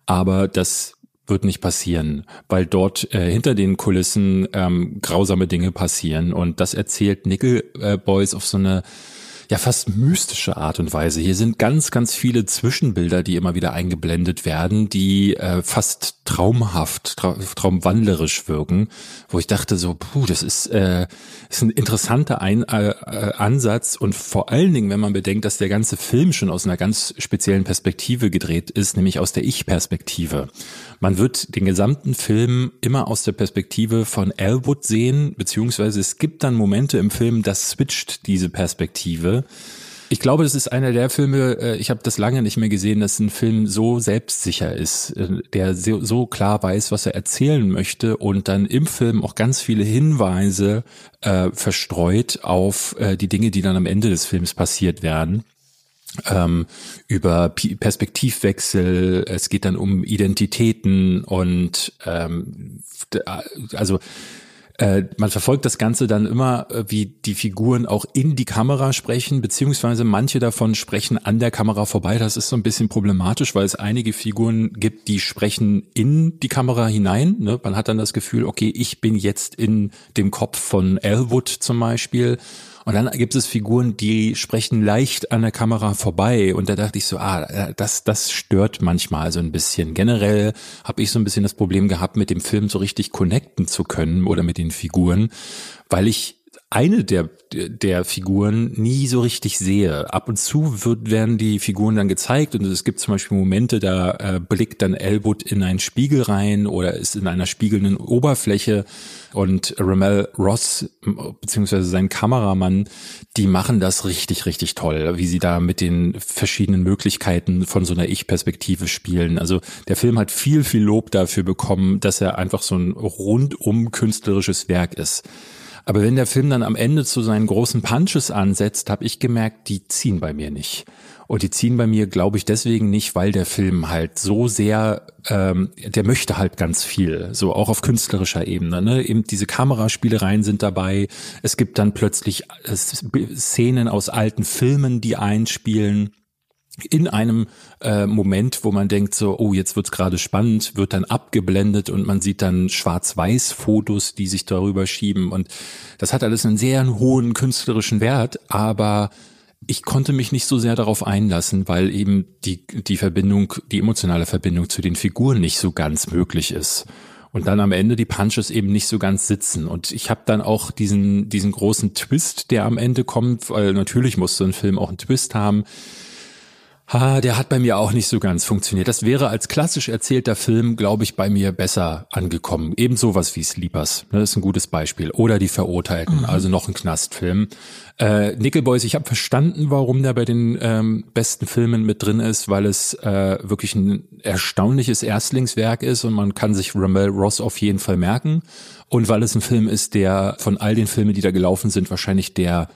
aber das wird nicht passieren, weil dort hinter den Kulissen grausame Dinge passieren und das erzählt Nickelboys auf so eine ja fast mystische Art und Weise. Hier sind ganz, ganz viele Zwischenbilder, die immer wieder eingeblendet werden, die fast traumhaft, traumwandlerisch wirken, wo ich dachte so, das ist ein interessanter Ansatz und vor allen Dingen, wenn man bedenkt, dass der ganze Film schon aus einer ganz speziellen Perspektive gedreht ist, nämlich aus der Ich-Perspektive. Man wird den gesamten Film immer aus der Perspektive von Elwood sehen, beziehungsweise es gibt dann Momente im Film, das switcht diese Perspektive. Ich glaube, das ist einer der Filme, ich habe das lange nicht mehr gesehen, dass ein Film so selbstsicher ist, der so klar weiß, was er erzählen möchte und dann im Film auch ganz viele Hinweise verstreut auf die Dinge, die dann am Ende des Films passiert werden. Über Perspektivwechsel, es geht dann um Identitäten und man verfolgt das Ganze dann immer, wie die Figuren auch in die Kamera sprechen, beziehungsweise manche davon sprechen an der Kamera vorbei. Das ist so ein bisschen problematisch, weil es einige Figuren gibt, die sprechen in die Kamera hinein. Ne? Man hat dann das Gefühl, okay, ich bin jetzt in dem Kopf von Elwood zum Beispiel. Und dann gibt es Figuren, die sprechen leicht an der Kamera vorbei. Und da dachte ich so, das stört manchmal so ein bisschen. Generell habe ich so ein bisschen das Problem gehabt, mit dem Film so richtig connecten zu können oder mit den Figuren, weil ich eine der Figuren nie so richtig sehe. Ab und zu werden die Figuren dann gezeigt und es gibt zum Beispiel Momente, da blickt dann Elwood in einen Spiegel rein oder ist in einer spiegelnden Oberfläche und Ramel Ross beziehungsweise sein Kameramann, die machen das richtig, richtig toll, wie sie da mit den verschiedenen Möglichkeiten von so einer Ich-Perspektive spielen. Also der Film hat viel, viel Lob dafür bekommen, dass er einfach so ein rundum künstlerisches Werk ist. Aber wenn der Film dann am Ende zu seinen großen Punches ansetzt, habe ich gemerkt, die ziehen bei mir nicht. Und die ziehen bei mir, glaube ich, deswegen nicht, weil der Film halt so sehr, der möchte halt ganz viel, so auch auf künstlerischer Ebene. Ne? Eben diese Kameraspielereien sind dabei. Es gibt dann plötzlich Szenen aus alten Filmen, die einspielen. In einem Moment, wo man denkt so, oh, jetzt wird's gerade spannend, wird dann abgeblendet und man sieht dann Schwarz-Weiß-Fotos, die sich darüber schieben und das hat alles einen sehr hohen künstlerischen Wert, aber ich konnte mich nicht so sehr darauf einlassen, weil eben die Verbindung, die emotionale Verbindung zu den Figuren nicht so ganz möglich ist. Und dann am Ende die Punches eben nicht so ganz sitzen. Und ich habe dann auch diesen großen Twist, der am Ende kommt, weil natürlich muss so ein Film auch einen Twist haben. Der hat bei mir auch nicht so ganz funktioniert. Das wäre als klassisch erzählter Film, glaube ich, bei mir besser angekommen. Eben sowas wie Sleepers, das ist ein gutes Beispiel. Oder Die Verurteilten, also noch ein Knastfilm. Nickelboys, ich habe verstanden, warum der bei den besten Filmen mit drin ist, weil es wirklich ein erstaunliches Erstlingswerk ist und man kann sich Ramel Ross auf jeden Fall merken. Und weil es ein Film ist, der von all den Filmen, die da gelaufen sind, wahrscheinlich der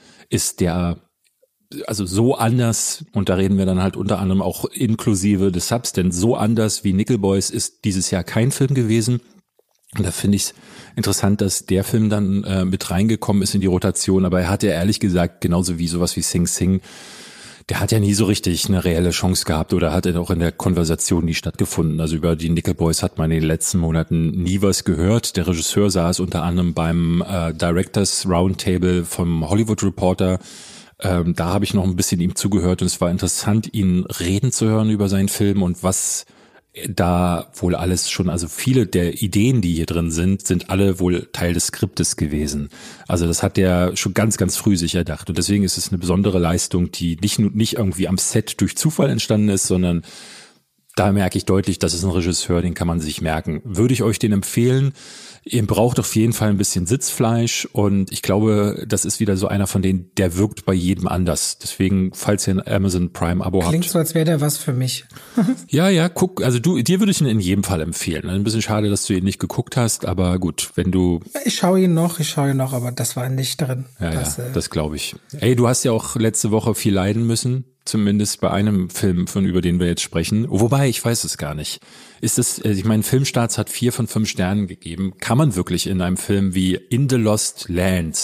also so anders, und da reden wir dann halt unter anderem auch inklusive des Substance, so anders wie Nickelboys ist dieses Jahr kein Film gewesen. Und da finde ich es interessant, dass der Film dann mit reingekommen ist in die Rotation, aber er hat ja ehrlich gesagt, genauso wie sowas wie Sing Sing, der hat ja nie so richtig eine reelle Chance gehabt oder hat er auch in der Konversation nie stattgefunden. Also über die Nickelboys hat man in den letzten Monaten nie was gehört. Der Regisseur saß unter anderem beim Directors Roundtable vom Hollywood Reporter. Da habe ich noch ein bisschen ihm zugehört und es war interessant, ihn reden zu hören über seinen Film und was da wohl alles schon, also viele der Ideen, die hier drin sind alle wohl Teil des Skriptes gewesen. Also das hat der schon ganz, ganz früh sich erdacht und deswegen ist es eine besondere Leistung, die nicht irgendwie am Set durch Zufall entstanden ist, sondern da merke ich deutlich, das ist ein Regisseur, den kann man sich merken. Würde ich euch den empfehlen? Ihr braucht auf jeden Fall ein bisschen Sitzfleisch und ich glaube, das ist wieder so einer von denen, der wirkt bei jedem anders. Deswegen, falls ihr ein Amazon Prime Abo habt. Klingt so, als wäre der was für mich. Ja, guck, also dir würde ich ihn in jedem Fall empfehlen. Ein bisschen schade, dass du ihn nicht geguckt hast, aber gut, wenn du... Ich schaue ihn noch, aber das war nicht drin. Ja, das glaube ich. Ey, du hast ja auch letzte Woche viel leiden müssen. Zumindest bei einem Film, über den wir jetzt sprechen. Wobei, ich weiß es gar nicht. Ist es, ich meine, Filmstarts hat 4 von 5 Sternen gegeben. Kann man wirklich in einem Film wie In the Lost Lands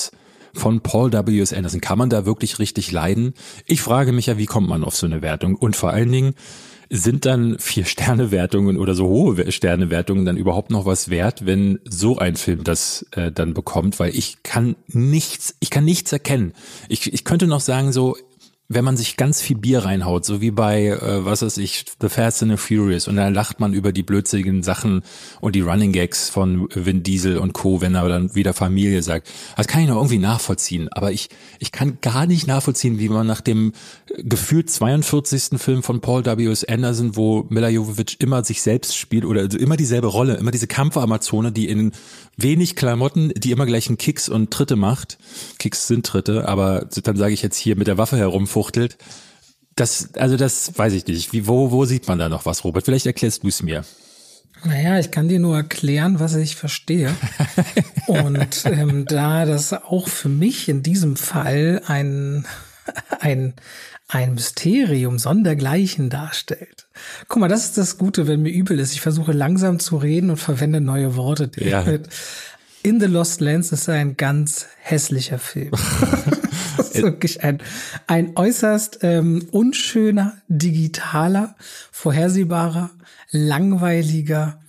von Paul W.S. Anderson. Kann man da wirklich richtig leiden? Ich frage mich ja, wie kommt man auf so eine Wertung? Und vor allen Dingen, sind dann 4-Sterne-Wertungen oder so hohe Sterne-Wertungen dann überhaupt noch was wert, wenn so ein Film das dann bekommt? Weil ich kann nichts erkennen. Ich könnte noch sagen, so, wenn man sich ganz viel Bier reinhaut, so wie bei, The Fast and the Furious, und dann lacht man über die blödsinnigen Sachen und die Running Gags von Vin Diesel und Co., wenn er dann wieder Familie sagt. Das kann ich noch irgendwie nachvollziehen, aber ich kann gar nicht nachvollziehen, wie man nach dem gefühlt 42. Film von Paul W.S. Anderson, wo Milla Jovovich immer sich selbst spielt oder also immer dieselbe Rolle, immer diese Kampfamazone, die in wenig Klamotten, die immer gleichen Kicks und Tritte macht. Kicks sind Tritte, aber dann sage ich jetzt hier mit der Waffe herumfuchtelt. Das weiß ich nicht. Wo sieht man da noch was, Robert? Vielleicht erklärst du es mir. Naja, ich kann dir nur erklären, was ich verstehe. Und da das auch für mich in diesem Fall ein Mysterium sondergleichen darstellt. Guck mal, das ist das Gute, wenn mir übel ist. Ich versuche langsam zu reden und verwende neue Worte. Ja. In the Lost Lands ist ein ganz hässlicher Film. Das ist wirklich ein äußerst unschöner, digitaler, vorhersehbarer, langweiliger,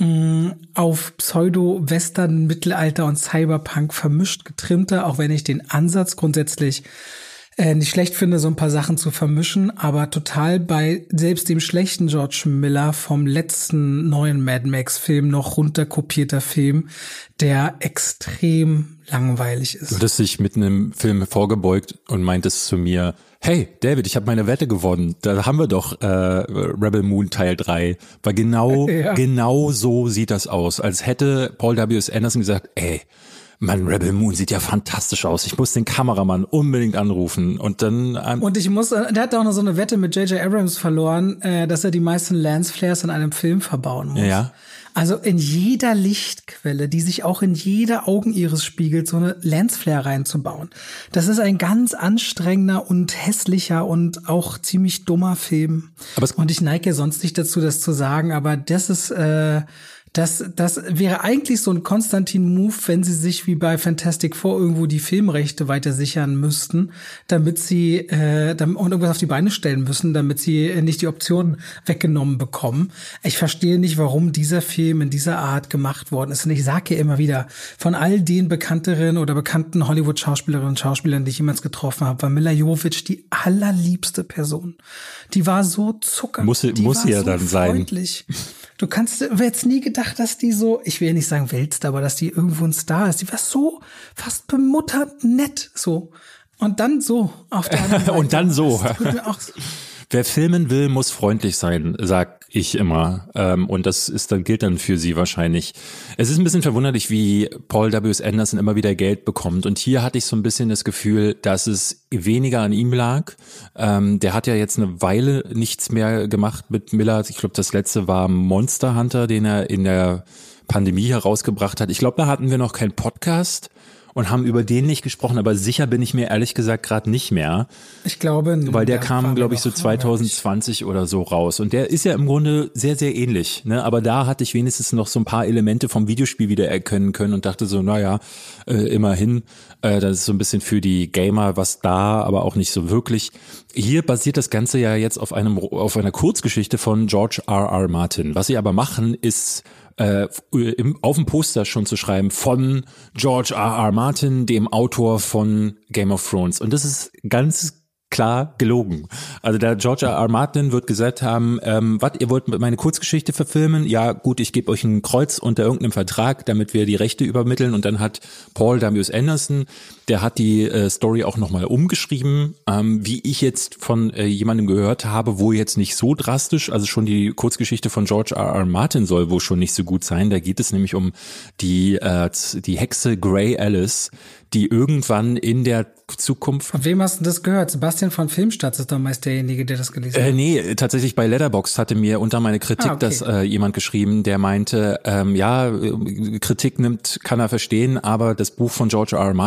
auf Pseudo-Western, Mittelalter und Cyberpunk vermischt getrimmter, auch wenn ich den Ansatz grundsätzlich nicht schlecht finde, so ein paar Sachen zu vermischen, aber total bei selbst dem schlechten George Miller vom letzten neuen Mad Max-Film noch runterkopierter Film, der extrem langweilig ist. Du hattest dich mit einem Film vorgebeugt und meintest zu mir, hey, David, ich habe meine Wette gewonnen. Da haben wir doch Rebel Moon Teil 3. Weil genau so sieht das aus. Als hätte Paul W.S. Anderson gesagt, ey, Mann, Rebel Moon sieht ja fantastisch aus. Ich muss den Kameramann unbedingt anrufen. Und dann der hat auch noch so eine Wette mit J.J. Abrams verloren, dass er die meisten Lensflares in einem Film verbauen muss. Ja. Also in jeder Lichtquelle, die sich auch in jeder Augeniris spiegelt, so eine Lensflare reinzubauen. Das ist ein ganz anstrengender und hässlicher und auch ziemlich dummer Film. Und ich neige sonst nicht dazu, das zu sagen, aber das ist das wäre eigentlich so ein Konstantin-Move, wenn sie sich wie bei Fantastic Four irgendwo die Filmrechte weiter sichern müssten, damit sie und irgendwas auf die Beine stellen müssen, damit sie nicht die Option weggenommen bekommen. Ich verstehe nicht, warum dieser Film in dieser Art gemacht worden ist. Und ich sage ja immer wieder, von all den bekannteren oder bekannten Hollywood-Schauspielerinnen und Schauspielern, die ich jemals getroffen habe, war Milla Jovovich die allerliebste Person. Die war so zucker. Muss sie ja dann freundlich sein. Du hättest nie gedacht, dass die so, ich will ja nicht sagen Weltstar, aber dass die irgendwo ein Star ist. Die war so fast bemutternd nett, so. Und dann so auf der anderen Seite. Und dann so. Wer filmen will, muss freundlich sein, sag ich immer. Und das gilt dann für sie wahrscheinlich. Es ist ein bisschen verwunderlich, wie Paul W.S. Anderson immer wieder Geld bekommt. Und hier hatte ich so ein bisschen das Gefühl, dass es weniger an ihm lag. Der hat ja jetzt eine Weile nichts mehr gemacht mit Miller. Ich glaube, das letzte war Monster Hunter, den er in der Pandemie herausgebracht hat. Ich glaube, da hatten wir noch keinen Podcast und haben über den nicht gesprochen, aber sicher bin ich mir ehrlich gesagt gerade nicht mehr. Ich glaube, weil der kam, glaube ich, so 2020 oder so raus. Und der ist ja im Grunde sehr, sehr ähnlich. Ne? Aber da hatte ich wenigstens noch so ein paar Elemente vom Videospiel wieder erkennen können und dachte so, naja, immerhin, das ist so ein bisschen für die Gamer was da, aber auch nicht so wirklich. Hier basiert das Ganze ja jetzt auf einer Kurzgeschichte von George R.R. Martin. Was sie aber machen, ist auf dem Poster schon zu schreiben von George R.R. Martin, dem Autor von Game of Thrones. Und das ist ganz klar gelogen. Also der George R.R. Martin wird gesagt haben, ihr wollt meine Kurzgeschichte verfilmen? Ja gut, ich gebe euch ein Kreuz unter irgendeinem Vertrag, damit wir die Rechte übermitteln. Und dann hat Paul W.S. Anderson, der hat die Story auch nochmal umgeschrieben, wie ich jetzt von jemandem gehört habe, wo jetzt nicht so drastisch, also schon die Kurzgeschichte von George R.R. Martin soll wohl schon nicht so gut sein. Da geht es nämlich um die Hexe Grey Alice, die irgendwann in der Zukunft... Von wem hast du das gehört? Sebastian von Filmstadt ist doch meist derjenige, der das gelesen hat. Nee, tatsächlich bei Letterboxd hatte mir unter meine Kritik das jemand geschrieben, der meinte, Kritik kann er verstehen, aber das Buch von George R.R. Martin oder die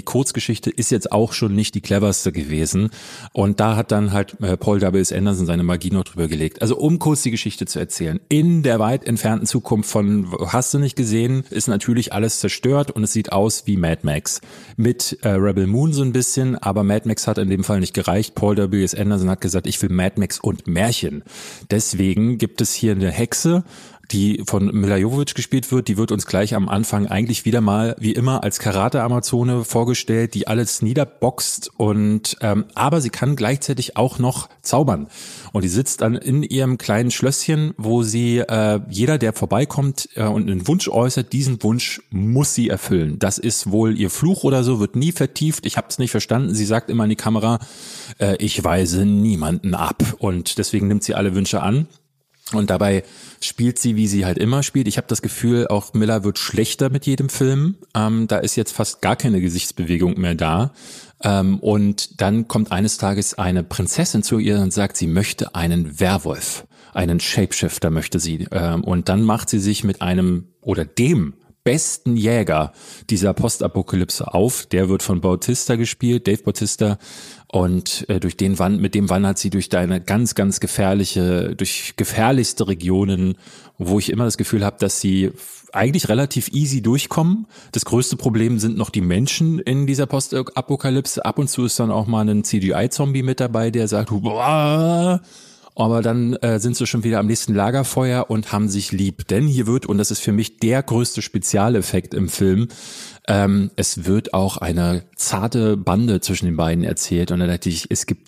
die Kurzgeschichte ist jetzt auch schon nicht die cleverste gewesen. Und da hat dann halt Paul W.S. Anderson seine Magie noch drüber gelegt. Also um kurz die Geschichte zu erzählen. In der weit entfernten Zukunft von Hast du nicht gesehen, ist natürlich alles zerstört und es sieht aus wie Mad Max. Mit Rebel Moon so ein bisschen, aber Mad Max hat in dem Fall nicht gereicht. Paul W.S. Anderson hat gesagt, ich will Mad Max und Märchen. Deswegen gibt es hier eine Hexe, die von Milla Jovovich gespielt wird, die wird uns gleich am Anfang eigentlich wieder mal, wie immer, als Karate-Amazone vorgestellt, die alles niederboxt und aber sie kann gleichzeitig auch noch zaubern. Und die sitzt dann in ihrem kleinen Schlösschen, wo sie jeder, der vorbeikommt und einen Wunsch äußert, diesen Wunsch muss sie erfüllen. Das ist wohl ihr Fluch oder so, wird nie vertieft. Ich habe es nicht verstanden. Sie sagt immer in die Kamera, ich weise niemanden ab. Und deswegen nimmt sie alle Wünsche an. Und dabei spielt sie, wie sie halt immer spielt. Ich habe das Gefühl, auch Milla wird schlechter mit jedem Film. Da ist jetzt fast gar keine Gesichtsbewegung mehr da. Und dann kommt eines Tages eine Prinzessin zu ihr und sagt, sie möchte einen Werwolf, einen Shapeshifter möchte sie. Und dann macht sie sich mit einem oder dem besten Jäger dieser Postapokalypse auf. Der wird von Bautista gespielt, Dave Bautista. Und mit dem wandert sie durch eine ganz, ganz durch gefährlichste Regionen, wo ich immer das Gefühl habe, dass sie eigentlich relativ easy durchkommen. Das größte Problem sind noch die Menschen in dieser Postapokalypse. Ab und zu ist dann auch mal ein CGI-Zombie mit dabei, der sagt, boah. Aber dann sind sie schon wieder am nächsten Lagerfeuer und haben sich lieb. Denn hier wird, und das ist für mich der größte Spezialeffekt im Film, es wird auch eine zarte Bande zwischen den beiden erzählt. Und dann dachte ich, es gibt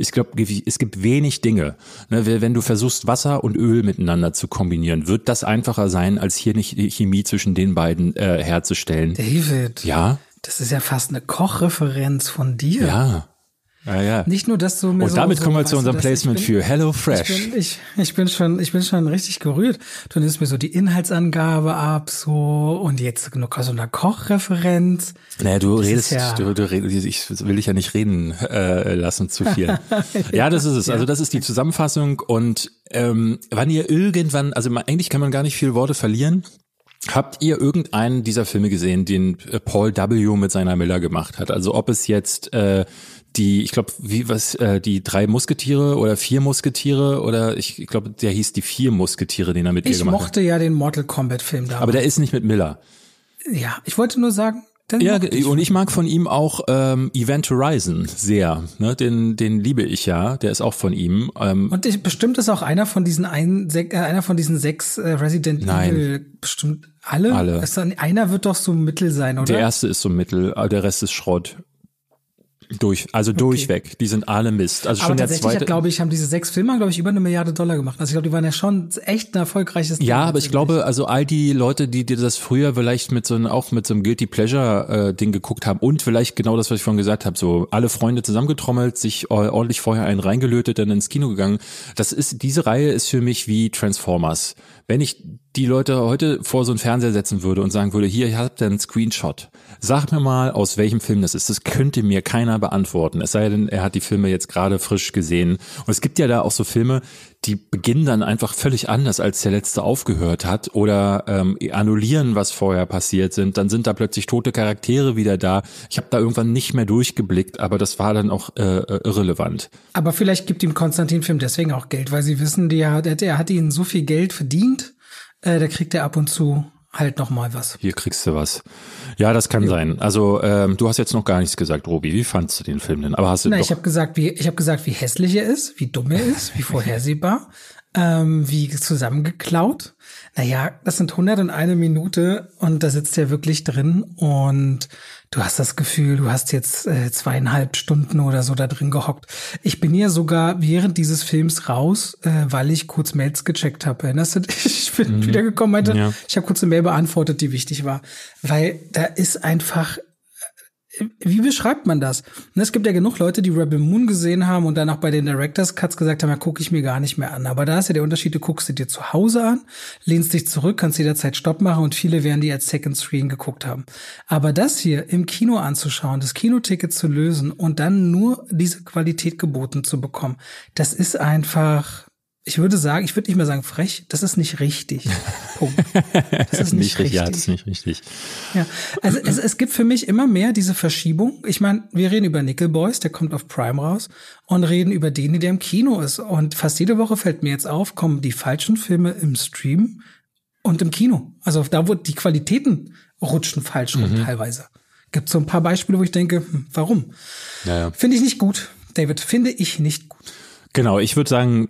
wenig Dinge. Ne, wenn du versuchst, Wasser und Öl miteinander zu kombinieren, wird das einfacher sein, als hier nicht die Chemie zwischen den beiden herzustellen. David. Ja? Das ist ja fast eine Kochreferenz von dir. Ja. Ja, ja. Nicht nur, dass du mir und damit kommen wir zu unserem Placement für Hello Fresh. Ich bin schon richtig gerührt. Du nimmst mir so die Inhaltsangabe ab, so, und jetzt noch so eine Kochreferenz. Naja, du redest, ich will dich ja nicht reden lassen zu viel. Ja, das ist es. Also das ist die Zusammenfassung und wann ihr irgendwann, also eigentlich kann man gar nicht viele Worte verlieren. Habt ihr irgendeinen dieser Filme gesehen, den Paul W. mit seiner Milla gemacht hat? Also ob es jetzt die 3 Musketiere oder 4 Musketiere oder ich glaube, der hieß die 4 Musketiere, den er mit ihr gemacht hat. Ich mochte ja den Mortal Kombat Film damals. Aber der ist nicht mit Milla. Ja, ich wollte nur sagen, und ich mag von ihm auch Event Horizon sehr. Ne? Den liebe ich ja. Der ist auch von ihm. Und bestimmt ist auch einer von diesen 6 Resident Evil. Bestimmt alle. Einer wird doch so mittel sein, oder? Der erste ist so mittel, aber der Rest ist Schrott. Durchweg. Die sind alle Mist. Also aber schon tatsächlich, glaube ich, haben diese 6 Filme, über $1 Milliarde gemacht. Also ich glaube, die waren ja schon echt ein erfolgreiches Ja, aber ich glaube, also all die Leute, die dir das früher vielleicht mit so einem Guilty Pleasure Ding geguckt haben und vielleicht genau das, was ich vorhin gesagt habe, so alle Freunde zusammengetrommelt, sich ordentlich vorher einen reingelötet, dann ins Kino gegangen. Diese Reihe ist für mich wie Transformers. Wenn ich die Leute heute vor so einen Fernseher setzen würde und sagen würde, hier, ihr habt einen Screenshot. Sag mir mal, aus welchem Film das ist. Das könnte mir keiner beantworten. Es sei denn, er hat die Filme jetzt gerade frisch gesehen. Und es gibt ja da auch so Filme, die beginnen dann einfach völlig anders, als der letzte aufgehört hat oder annullieren, was vorher passiert sind. Dann sind da plötzlich tote Charaktere wieder da. Ich habe da irgendwann nicht mehr durchgeblickt, aber das war dann auch irrelevant. Aber vielleicht gibt ihm Konstantin-Film deswegen auch Geld, weil sie wissen, er hat ihnen so viel Geld verdient, da kriegt er ab und zu halt noch mal was. Hier kriegst du was. Ja, das kann sein. Also du hast jetzt noch gar nichts gesagt, Robi. Wie fandst du den Film denn? Aber hast du ich habe gesagt, wie hässlich er ist, wie dumm er ist, wie vorhersehbar, wie zusammengeklaut. Naja, das sind 101 Minute und da sitzt er wirklich drin und du hast das Gefühl, du hast jetzt 2,5 Stunden oder so da drin gehockt. Ich bin ja sogar während dieses Films raus, weil ich kurz Mails gecheckt habe. Erinnerst du dich? Ich bin wiedergekommen, meinte, ich habe kurz eine Mail beantwortet, die wichtig war. Weil da ist einfach, wie beschreibt man das? Und es gibt ja genug Leute, die Rebel Moon gesehen haben und dann auch bei den Director's Cuts gesagt haben, ja, gucke ich mir gar nicht mehr an. Aber da ist ja der Unterschied, du guckst sie dir zu Hause an, lehnst dich zurück, kannst jederzeit Stopp machen und viele werden die als Second Screen geguckt haben. Aber das hier im Kino anzuschauen, das Kinoticket zu lösen und dann nur diese Qualität geboten zu bekommen, das ist einfach, ich würde nicht mehr sagen frech, das ist nicht richtig. Punkt. Das ist nicht richtig. Ja, das ist nicht richtig. Ja, also es gibt für mich immer mehr diese Verschiebung. Ich meine, wir reden über Nickel Boys, der kommt auf Prime raus, und reden über den, der im Kino ist. Und fast jede Woche fällt mir jetzt auf, kommen die falschen Filme im Stream und im Kino. Also da, wo die Qualitäten rutschen falsch rum teilweise. Gibt so ein paar Beispiele, wo ich denke, warum? Ja. Finde ich nicht gut, David, finde ich nicht gut. Genau, ich würde sagen,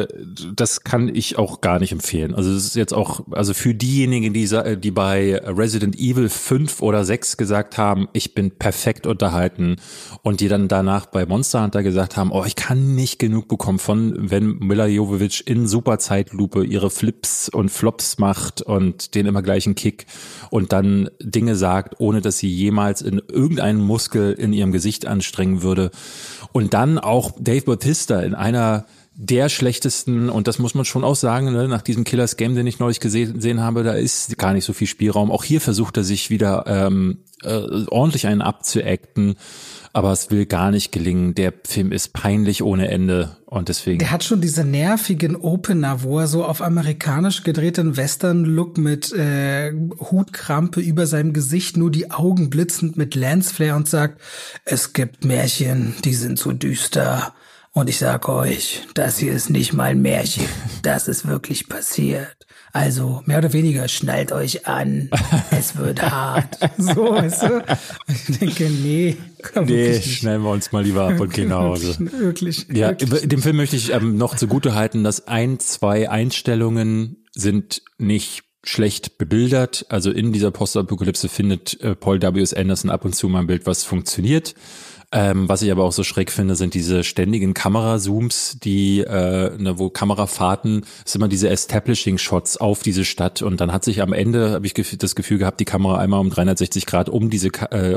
das kann ich auch gar nicht empfehlen. Also es ist jetzt auch, also für diejenigen, die bei Resident Evil 5 oder 6 gesagt haben, ich bin perfekt unterhalten, und die dann danach bei Monster Hunter gesagt haben, ich kann nicht genug bekommen von, wenn Milla Jovovich in super Zeitlupe ihre Flips und Flops macht und den immer gleichen Kick und dann Dinge sagt, ohne dass sie jemals in irgendeinen Muskel in ihrem Gesicht anstrengen würde. Und dann auch Dave Bautista in einer der schlechtesten, und das muss man schon auch sagen, ne, nach diesem Killers Game, den ich neulich gesehen habe, da ist gar nicht so viel Spielraum. Auch hier versucht er sich wieder ordentlich einen abzuacten, aber es will gar nicht gelingen. Der Film ist peinlich ohne Ende, und deswegen. Der hat schon diese nervigen Opener, wo er so auf amerikanisch gedrehten Western-Look mit Hutkrampe über seinem Gesicht, nur die Augen blitzend mit Lensflare, und sagt, es gibt Märchen, die sind so düster. Und ich sag euch, das hier ist nicht mal ein Märchen. Das ist wirklich passiert. Also, mehr oder weniger, schnallt euch an. Es wird hart. So, weißt du? Ich denke, nee, schnallen wir uns mal lieber ab und gehen nach Hause. Wirklich. Ja, dem Film möchte ich noch zugute halten, dass 2 Einstellungen sind nicht schlecht bebildert. Also in dieser Postapokalypse findet Paul W.S. Anderson ab und zu mal ein Bild, was funktioniert. Was ich aber auch so schräg finde, sind diese ständigen Kamerazooms, die, wo Kamerafahrten, ist immer diese Establishing-Shots auf diese Stadt, und dann hat sich am Ende, habe ich das Gefühl gehabt, die Kamera einmal um 360 Grad um diese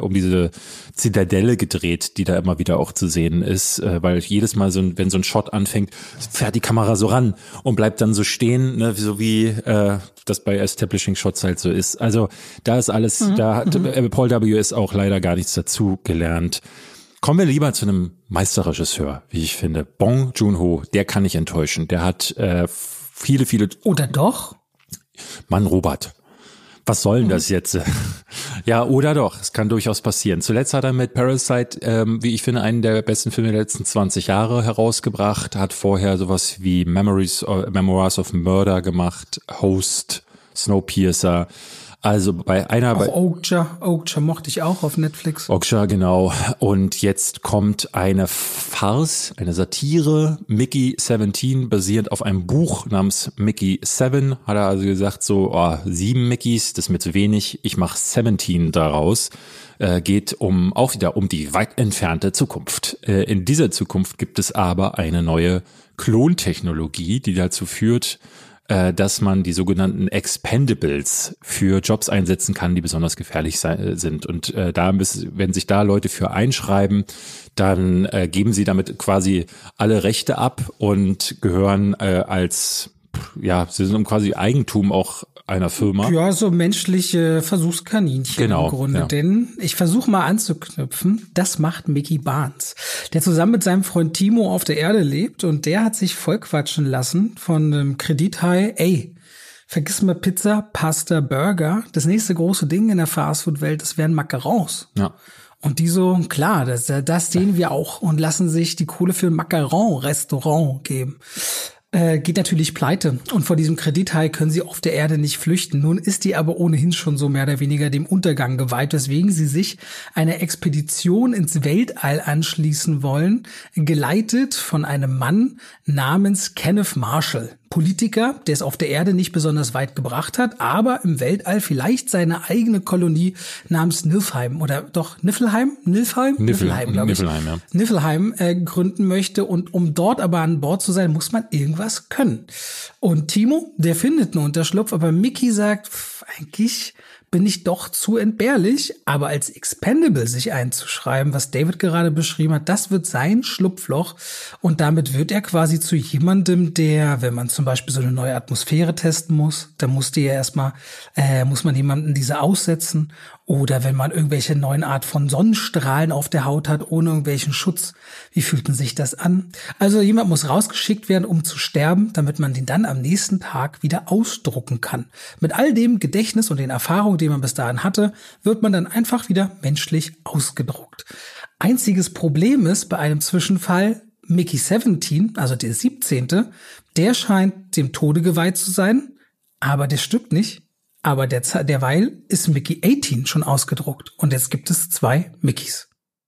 Zitadelle gedreht, die da immer wieder auch zu sehen ist, weil jedes Mal wenn so ein Shot anfängt, fährt die Kamera so ran und bleibt dann so stehen, ne, so wie das bei Establishing-Shots halt so ist. Also da ist alles, da hat Paul W.S. auch leider gar nichts dazu gelernt. Kommen wir lieber zu einem Meisterregisseur, wie ich finde. Bong Joon-ho, der kann nicht enttäuschen. Der hat viele... Oder doch? Mann, Robert, was soll denn das jetzt? Ja, oder doch, es kann durchaus passieren. Zuletzt hat er mit Parasite, wie ich finde, einen der besten Filme der letzten 20 Jahre herausgebracht. Hat vorher sowas wie Memoirs of Murder gemacht, Host, Snowpiercer. Also Okja mochte ich auch auf Netflix. Okja, genau. Und jetzt kommt eine Farce, eine Satire, Mickey 17, basierend auf einem Buch namens Mickey 7. Hat er also gesagt, 7 Mickeys, das ist mir zu wenig, ich mache 17 daraus. Geht auch wieder um die weit entfernte Zukunft. In dieser Zukunft gibt es aber eine neue Klontechnologie, die dazu führt, dass man die sogenannten Expendables für Jobs einsetzen kann, die besonders gefährlich sind. Und wenn sich da Leute für einschreiben, dann geben sie damit quasi alle Rechte ab und gehören sie sind quasi Eigentum auch einer Firma. Ja, so menschliche Versuchskaninchen im Grunde. Ja. Denn ich versuche mal anzuknüpfen, das macht Mickey Barnes, der zusammen mit seinem Freund Timo auf der Erde lebt, und der hat sich vollquatschen lassen von einem Kredithai. Vergiss mal Pizza, Pasta, Burger. Das nächste große Ding in der Fastfood-Welt, das wären Macarons. Ja. Und die so, klar, das sehen wir auch, und lassen sich die Kohle für ein Macaron-Restaurant geben. Geht natürlich pleite, und vor diesem Kredithai können sie auf der Erde nicht flüchten. Nun ist die aber ohnehin schon so mehr oder weniger dem Untergang geweiht, weswegen sie sich einer Expedition ins Weltall anschließen wollen, geleitet von einem Mann namens Kenneth Marshall. Politiker, der es auf der Erde nicht besonders weit gebracht hat, aber im Weltall vielleicht seine eigene Kolonie namens Niflheim gründen möchte. Und um dort aber an Bord zu sein, muss man irgendwas können. Und Timo, der findet einen Unterschlupf, aber Mickey sagt, eigentlich bin ich doch zu entbehrlich. Aber als Expendable sich einzuschreiben, was David gerade beschrieben hat, das wird sein Schlupfloch. Und damit wird er quasi zu jemandem, der, wenn man zum Beispiel so eine neue Atmosphäre testen muss, dann muss man jemanden diese aussetzen. Oder wenn man irgendwelche neuen Art von Sonnenstrahlen auf der Haut hat, ohne irgendwelchen Schutz. Wie fühlt man sich das an? Also jemand muss rausgeschickt werden, um zu sterben, damit man den dann am nächsten Tag wieder ausdrucken kann. Mit all dem Gedächtnis und den Erfahrungen, die man bis dahin hatte, wird man dann einfach wieder menschlich ausgedruckt. Einziges Problem ist bei einem Zwischenfall, Mickey 17, also der 17., der scheint dem Tode geweiht zu sein, aber der stirbt nicht. Aber derweil ist Mickey 18 schon ausgedruckt und jetzt gibt es 2 Mickeys.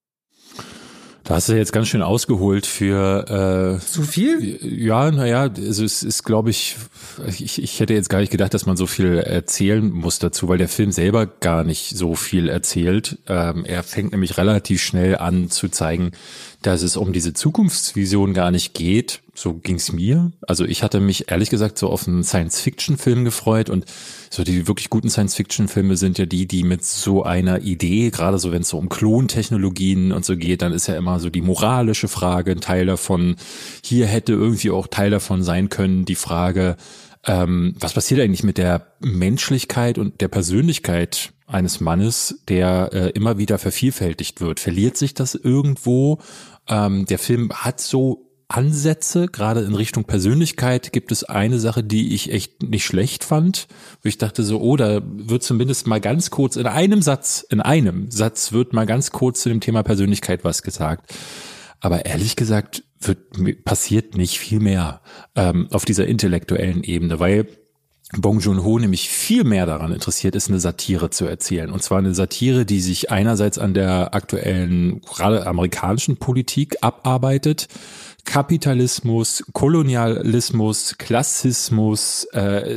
Da hast du jetzt ganz schön ausgeholt für zu viel? Ja, naja, also es ist, glaube ich hätte jetzt gar nicht gedacht, dass man so viel erzählen muss dazu, weil der Film selber gar nicht so viel erzählt. Er fängt nämlich relativ schnell an zu zeigen, dass es um diese Zukunftsvision gar nicht geht. So ging's mir. Also ich hatte mich ehrlich gesagt so auf einen Science-Fiction-Film gefreut und so die wirklich guten Science-Fiction-Filme sind ja die mit so einer Idee, gerade so wenn es so um Klontechnologien und so geht, dann ist ja immer so die moralische Frage, ein Teil davon, hier hätte irgendwie auch Teil davon sein können, die Frage, was passiert eigentlich mit der Menschlichkeit und der Persönlichkeit eines Mannes, der immer wieder vervielfältigt wird? Verliert sich das irgendwo? Der Film hat so Ansätze, gerade in Richtung Persönlichkeit gibt es eine Sache, die ich echt nicht schlecht fand, wo ich dachte so, da wird zumindest mal ganz kurz in einem Satz wird mal ganz kurz zu dem Thema Persönlichkeit was gesagt. Aber ehrlich gesagt passiert nicht viel mehr auf dieser intellektuellen Ebene, weil Bong Joon-ho nämlich viel mehr daran interessiert ist, eine Satire zu erzählen. Und zwar eine Satire, die sich einerseits an der aktuellen, gerade amerikanischen Politik abarbeitet. Kapitalismus, Kolonialismus, Klassismus,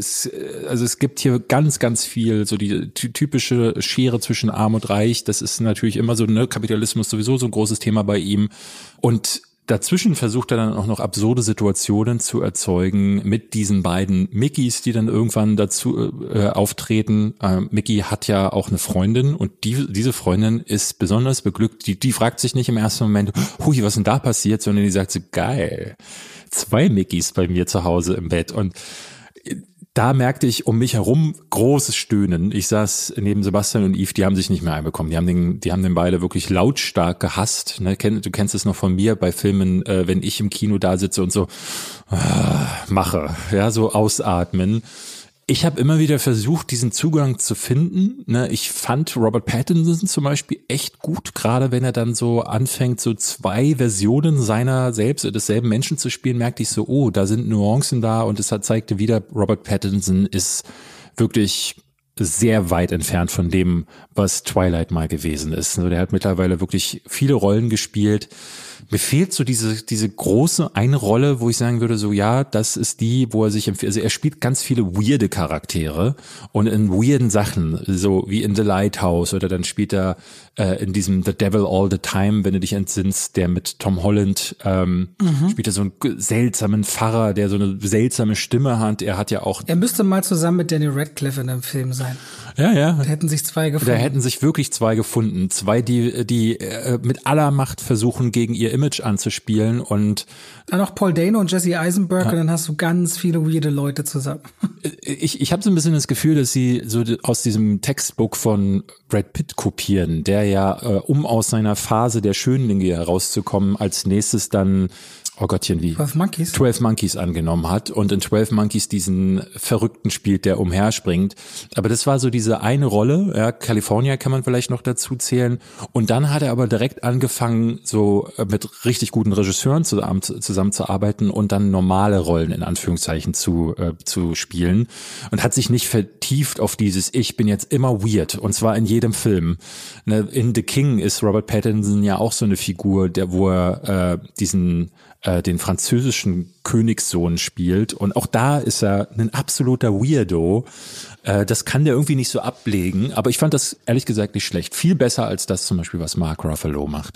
es gibt hier ganz, ganz viel, so die typische Schere zwischen Arm und Reich, das ist natürlich immer so, ne, Kapitalismus sowieso so ein großes Thema bei ihm und dazwischen versucht er dann auch noch absurde Situationen zu erzeugen mit diesen beiden Mickeys, die dann irgendwann dazu auftreten. Mickey hat ja auch eine Freundin und diese Freundin ist besonders beglückt. Die fragt sich nicht im ersten Moment, hui, was denn da passiert, sondern die sagt so, geil, 2 Mickeys bei mir zu Hause im Bett. Und da merkte ich um mich herum großes Stöhnen. Ich saß neben Sebastian und Yves, die haben sich nicht mehr einbekommen. Die haben den beide wirklich lautstark gehasst. Ne? Du kennst es noch von mir bei Filmen, wenn ich im Kino da sitze und so mache, ja, so ausatmen. Ich habe immer wieder versucht, diesen Zugang zu finden. Ne, ich fand Robert Pattinson zum Beispiel echt gut, gerade wenn er dann so anfängt, so 2 Versionen seiner selbst, desselben Menschen zu spielen, merkte ich so, da sind Nuancen da und es zeigte wieder, Robert Pattinson ist wirklich sehr weit entfernt von dem, was Twilight mal gewesen ist. Der hat mittlerweile wirklich viele Rollen gespielt. Mir fehlt so diese große eine Rolle, wo ich sagen würde, so ja, das ist die, wo er sich empfiehlt. Also er spielt ganz viele weirde Charaktere und in weirden Sachen, so wie in The Lighthouse oder dann spielt er in diesem The Devil All the Time, wenn du dich entsinnst, der mit Tom Holland spielt er so einen seltsamen Pfarrer, der so eine seltsame Stimme hat. Er hat ja auch. Er müsste mal zusammen mit Daniel Radcliffe in einem Film sein. Ja. Da hätten sich 2 gefunden. Da hätten sich wirklich 2 gefunden. 2, die mit aller Macht versuchen, gegen ihr Image anzuspielen und dann noch Paul Dano und Jesse Eisenberg und dann hast du ganz viele weirde Leute zusammen. Ich habe so ein bisschen das Gefühl, dass sie so aus diesem Textbook von Brad Pitt kopieren, der ja, um aus seiner Phase der Schönlinge herauszukommen, als nächstes dann oh Gottchen, wie 12 Monkeys angenommen hat und in 12 Monkeys diesen Verrückten spielt, der umherspringt. Aber das war so diese eine Rolle, ja, California kann man vielleicht noch dazu zählen. Und dann hat er aber direkt angefangen, so mit richtig guten Regisseuren zusammenzuarbeiten und dann normale Rollen in Anführungszeichen zu spielen und hat sich nicht vertieft auf dieses ich bin jetzt immer weird und zwar in jedem Film. In The King ist Robert Pattinson ja auch so eine Figur, wo er den französischen Königssohn spielt und auch da ist er ein absoluter Weirdo. Das kann der irgendwie nicht so ablegen, aber ich fand das ehrlich gesagt nicht schlecht. Viel besser als das zum Beispiel, was Mark Ruffalo macht.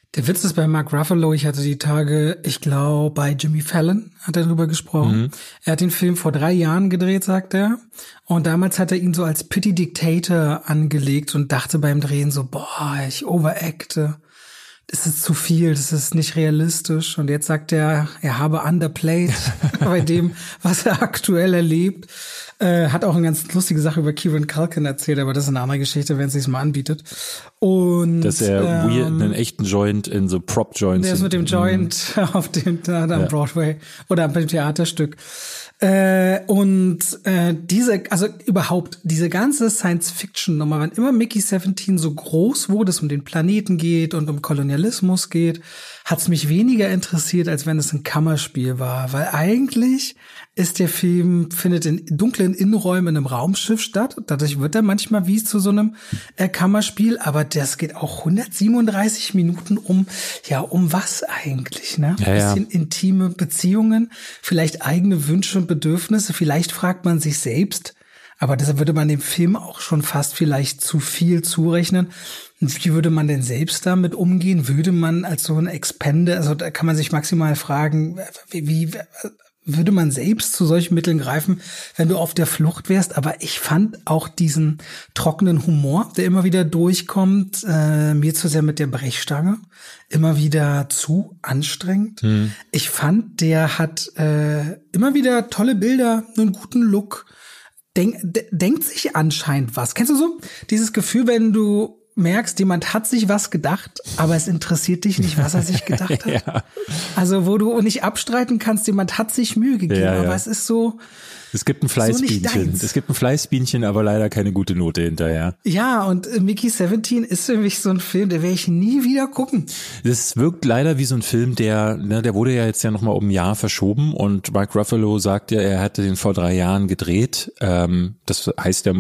Der Witz ist bei Mark Ruffalo, ich hatte die Tage, ich glaube, bei Jimmy Fallon hat er drüber gesprochen. Mhm. Er hat den Film vor 3 Jahren gedreht, sagt er. Und damals hat er ihn so als Pity Dictator angelegt und dachte beim Drehen so, boah, ich overacte. Das ist zu viel, das ist nicht realistisch. Und jetzt sagt er habe underplayed bei dem, was er aktuell erlebt. Hat auch eine ganz lustige Sache über Kieran Culkin erzählt, aber das ist eine andere Geschichte, wenn es sich mal anbietet. Und dass er einen echten Joint in so Prop-Joints. Der ist mit dem Joint auf dem am Broadway oder beim Theaterstück. Diese ganze Science-Fiction-Nummer, wenn immer Mickey 17 so groß wurde, es um den Planeten geht und um Kolonialismus geht, hat es mich weniger interessiert, als wenn es ein Kammerspiel war, weil eigentlich ist der Film, findet in dunklen Innenräumen in einem Raumschiff statt. Dadurch wird er manchmal wie zu so einem Kammerspiel, aber das geht auch 137 Minuten um was eigentlich, ne? Ja, bisschen intime Beziehungen, vielleicht eigene Wünsche und Bedürfnisse, vielleicht fragt man sich selbst, aber deshalb würde man dem Film auch schon fast vielleicht zu viel zurechnen. Und wie würde man denn selbst damit umgehen? Würde man als so ein Expende, also da kann man sich maximal fragen, wie würde man selbst zu solchen Mitteln greifen, wenn du auf der Flucht wärst? Aber ich fand auch diesen trockenen Humor, der immer wieder durchkommt, mir zu sehr mit der Brechstange, immer wieder zu anstrengend. Ich fand, der hat immer wieder tolle Bilder, einen guten Look, denkt sich anscheinend was. Kennst du so dieses Gefühl, wenn du merkst, jemand hat sich was gedacht, aber es interessiert dich nicht, was er sich gedacht hat. Ja. Also wo du nicht abstreiten kannst, jemand hat sich Mühe gegeben, aber es ist so. Es gibt ein Fleißbienchen. Es gibt ein Fleißbienchen, aber leider keine gute Note hinterher. Ja, und Mickey 17 ist für mich so ein Film, der werde ich nie wieder gucken. Das wirkt leider wie so ein Film, der wurde ja jetzt nochmal um ein Jahr verschoben und Mark Ruffalo sagt ja, er hatte den vor 3 Jahren gedreht. Das heißt,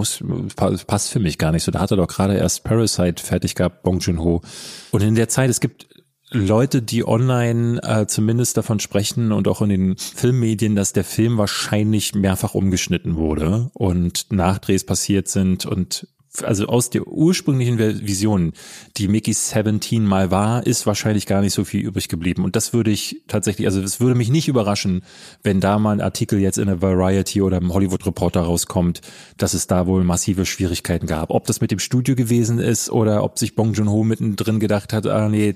passt für mich gar nicht so. Da hat er doch gerade erst Parasite fertig gehabt, Bong Joon-ho. Und in der Zeit, es gibt Leute, die online zumindest davon sprechen und auch in den Filmmedien, dass der Film wahrscheinlich mehrfach umgeschnitten wurde und Nachdrehs passiert sind und also aus der ursprünglichen Vision, die Mickey 17 mal war, ist wahrscheinlich gar nicht so viel übrig geblieben. Und das würde ich tatsächlich, also es würde mich nicht überraschen, wenn da mal ein Artikel jetzt in der Variety oder im Hollywood Reporter rauskommt, dass es da wohl massive Schwierigkeiten gab. Ob das mit dem Studio gewesen ist oder ob sich Bong Joon-ho mittendrin gedacht hat,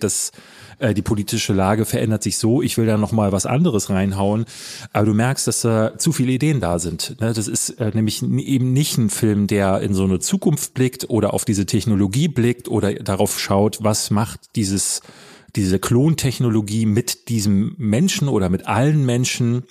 die politische Lage verändert sich so, ich will da noch mal was anderes reinhauen. Aber du merkst, dass da zu viele Ideen da sind. Das ist nämlich eben nicht ein Film, der in so eine Zukunft blickt oder auf diese Technologie blickt oder darauf schaut, was macht diese Klontechnologie mit diesem Menschen oder mit allen Menschen,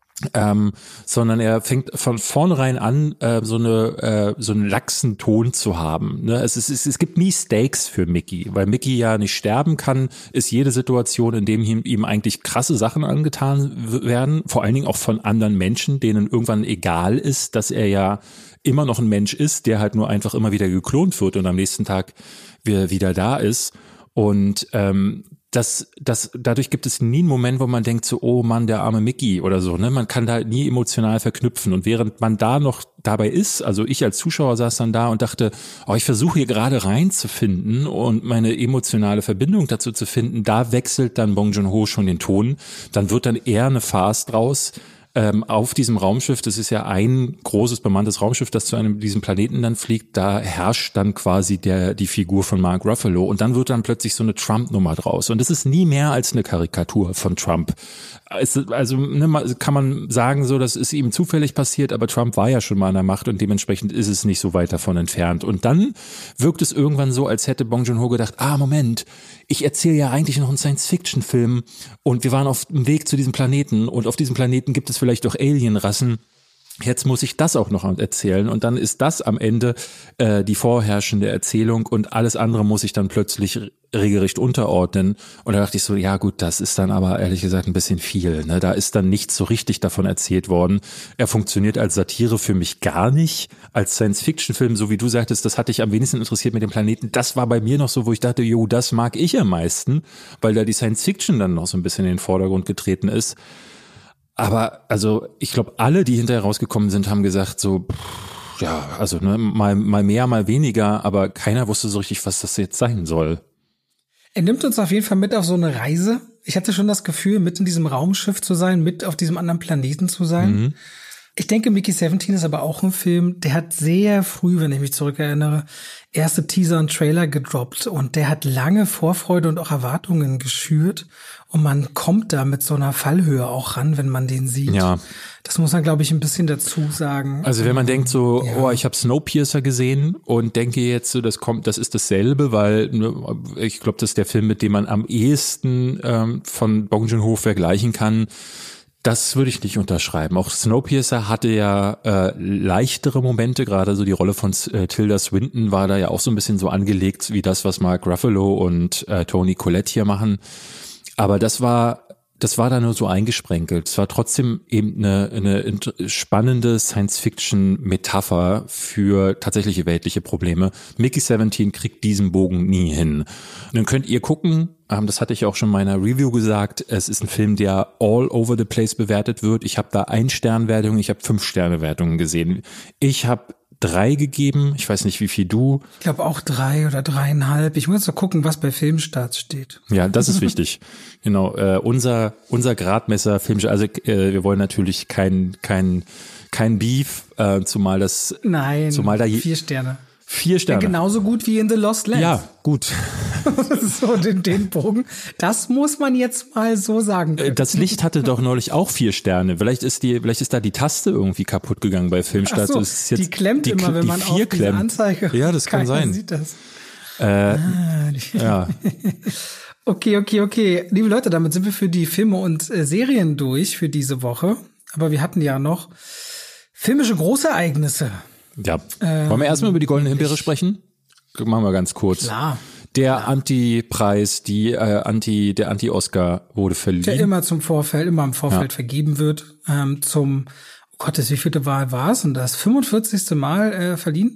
sondern er fängt von vornherein an, so einen laxen Ton zu haben. Ne? Es gibt nie Stakes für Mickey, weil Mickey ja nicht sterben kann, ist jede Situation, in dem ihm eigentlich krasse Sachen angetan werden, vor allen Dingen auch von anderen Menschen, denen irgendwann egal ist, dass er ja immer noch ein Mensch ist, der halt nur einfach immer wieder geklont wird und am nächsten Tag wieder da ist. Und dadurch gibt es nie einen Moment, wo man denkt so, oh Mann, der arme Mickey oder so, ne? Man kann da nie emotional verknüpfen. Und während man da noch dabei ist, also ich als Zuschauer saß dann da und dachte, ich versuche hier gerade reinzufinden und meine emotionale Verbindung dazu zu finden, da wechselt dann Bong Joon-ho schon den Ton. Dann wird dann eher eine Farce draus. Auf diesem Raumschiff, das ist ja ein großes bemanntes Raumschiff, das zu diesem Planeten dann fliegt, da herrscht dann quasi die Figur von Mark Ruffalo und dann wird dann plötzlich so eine Trump-Nummer draus und das ist nie mehr als eine Karikatur von Trump. Kann man sagen, so, das ist ihm zufällig passiert, aber Trump war ja schon mal an der Macht und dementsprechend ist es nicht so weit davon entfernt. Und dann wirkt es irgendwann so, als hätte Bong Joon-ho gedacht, Moment, ich erzähle ja eigentlich noch einen Science-Fiction-Film und wir waren auf dem Weg zu diesem Planeten und auf diesem Planeten gibt es vielleicht auch Alienrassen. Jetzt muss ich das auch noch erzählen und dann ist das am Ende die vorherrschende Erzählung und alles andere muss ich dann plötzlich regelrecht unterordnen. Und da dachte ich so, ja gut, das ist dann aber ehrlich gesagt ein bisschen viel. Ne? Da ist dann nichts so richtig davon erzählt worden. Er funktioniert als Satire für mich gar nicht. Als Science-Fiction-Film, so wie du sagtest, das hat dich am wenigsten interessiert mit dem Planeten. Das war bei mir noch so, wo ich dachte, das mag ich am meisten, weil da die Science-Fiction dann noch so ein bisschen in den Vordergrund getreten ist. Aber also ich glaube, alle, die hinterher rausgekommen sind, haben gesagt so, mal mehr, mal weniger, aber keiner wusste so richtig, was das jetzt sein soll. Er nimmt uns auf jeden Fall mit auf so eine Reise. Ich hatte schon das Gefühl, mit in diesem Raumschiff zu sein, mit auf diesem anderen Planeten zu sein. Mhm. Ich denke, Mickey 17 ist aber auch ein Film, der hat sehr früh, wenn ich mich zurückerinnere, erste Teaser und Trailer gedroppt und der hat lange Vorfreude und auch Erwartungen geschürt und man kommt da mit so einer Fallhöhe auch ran, wenn man den sieht. Ja. Das muss man, glaube ich, ein bisschen dazu sagen. Also wenn man denkt so, ja. Ich habe Snowpiercer gesehen und denke jetzt so, das ist dasselbe, weil ich glaube, das ist der Film, mit dem man am ehesten von Bong Joon-ho vergleichen kann. Das würde ich nicht unterschreiben. Auch Snowpiercer hatte ja leichtere Momente, gerade so die Rolle von Tilda Swinton war da ja auch so ein bisschen so angelegt wie das, was Mark Ruffalo und Toni Collette hier machen. Aber das war da nur so eingesprenkelt. Es war trotzdem eben eine spannende Science-Fiction-Metapher für tatsächliche weltliche Probleme. Mickey 17 kriegt diesen Bogen nie hin. Und dann könnt ihr gucken, das hatte ich auch schon in meiner Review gesagt, es ist ein Film, der all over the place bewertet wird. Ich habe da 1-Stern-Wertungen, ich habe 5-Sterne-Wertungen gesehen. Ich habe 3 gegeben. Ich weiß nicht, wie viel du. Ich glaube auch 3 oder 3,5. Ich muss so gucken, was bei Filmstarts steht. Ja, das ist wichtig. Genau. Unser Gradmesser Filmstarts. Also wir wollen natürlich kein Beef, zumal da 4 Sterne. 4 Sterne. Ja, genauso gut wie in The Lost Lands. Ja, gut. So, den Bogen. Das muss man jetzt mal so sagen können. Das Licht hatte doch neulich auch 4 Sterne. Vielleicht ist da die Taste irgendwie kaputt gegangen bei Filmstart. Ach so, die klemmt immer, wenn man auf diese Anzeige. Ja, das kann sein. Sieht das. Ja. Okay. Liebe Leute, damit sind wir für die Filme und Serien durch für diese Woche. Aber wir hatten ja noch filmische Großereignisse. Ja. Wollen wir erstmal über die Goldene Himbeere sprechen? Machen wir ganz kurz. Klar. Der Anti-Preis, der Anti-Oscar wurde verliehen. Der immer im Vorfeld vergeben wird. Zum, oh Gottes, wie vielte Wahl war es? Und das 45. Mal verliehen.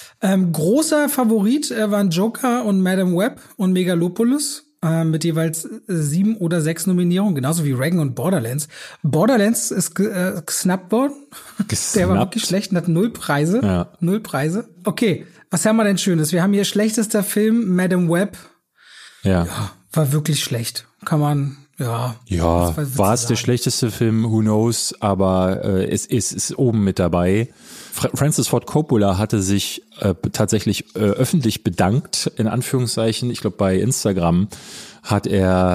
Großer Favorit waren Joker und Madame Web und Megalopolis. Mit jeweils 7 oder 6 Nominierungen, genauso wie Reagan und Borderlands. Borderlands ist gesnappt worden. Der war wirklich schlecht und hat 0 Preise. Ja. 0 Preise. Okay, was haben wir denn Schönes? Wir haben hier schlechtester Film, Madame Web. Ja, war wirklich schlecht. Kann man, ja. Ja, war es der schlechteste Film? Who knows? Aber es ist oben mit dabei. Francis Ford Coppola hatte sich tatsächlich öffentlich bedankt, in Anführungszeichen. Ich glaube, bei Instagram hat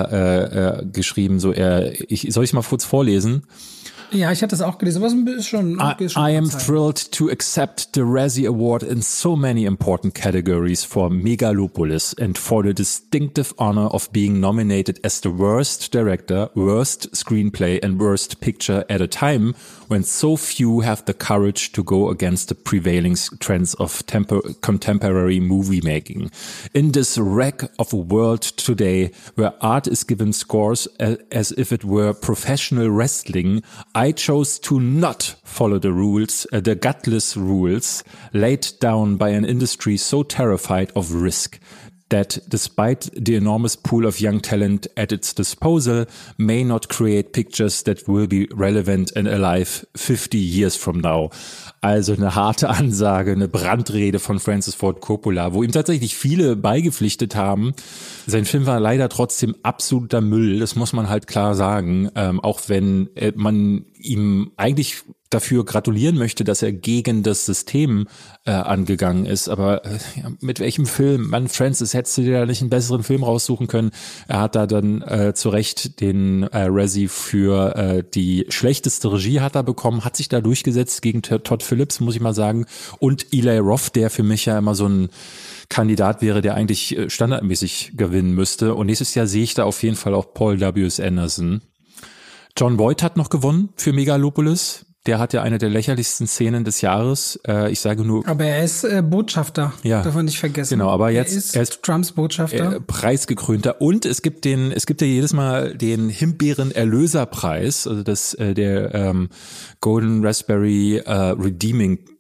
er geschrieben, soll ich mal kurz vorlesen? Ja, ich hatte es auch gelesen, aber es ist schon I am thrilled to accept the Razzie Award in so many important categories for Megalopolis and for the distinctive honor of being nominated as the worst director, worst screenplay and worst picture at a time when so few have the courage to go against the prevailing trends of contemporary movie making. In this wreck of a world today where art is given scores as if it were professional wrestling, I chose to not follow the rules, the gutless rules laid down by an industry so terrified of risk that despite the enormous pool of young talent at its disposal may not create pictures that will be relevant and alive 50 years from now. Also eine harte Ansage, eine Brandrede von Francis Ford Coppola, wo ihm tatsächlich viele beigepflichtet haben. Sein Film war leider trotzdem absoluter Müll, das muss man halt klar sagen, auch wenn man ihm eigentlich dafür gratulieren möchte, dass er gegen das System angegangen ist. Aber mit welchem Film? Mann, Francis, hättest du dir da nicht einen besseren Film raussuchen können? Er hat da dann zu Recht den Razzie für die schlechteste Regie hat er bekommen, hat sich da durchgesetzt gegen Todd Phillips, muss ich mal sagen. Und Eli Roth, der für mich ja immer so ein Kandidat wäre, der eigentlich standardmäßig gewinnen müsste. Und nächstes Jahr sehe ich da auf jeden Fall auch Paul W.S. Anderson. John Voight hat noch gewonnen für Megalopolis. Der hat ja eine der lächerlichsten Szenen des Jahres. Ich sage nur. Aber er ist Botschafter. Ja. Darf man nicht vergessen. Genau, aber jetzt er ist Trumps Botschafter. Preisgekrönter. Und es gibt ja jedes Mal den Himbeeren-Erlöserpreis, also der Golden Raspberry Redeeming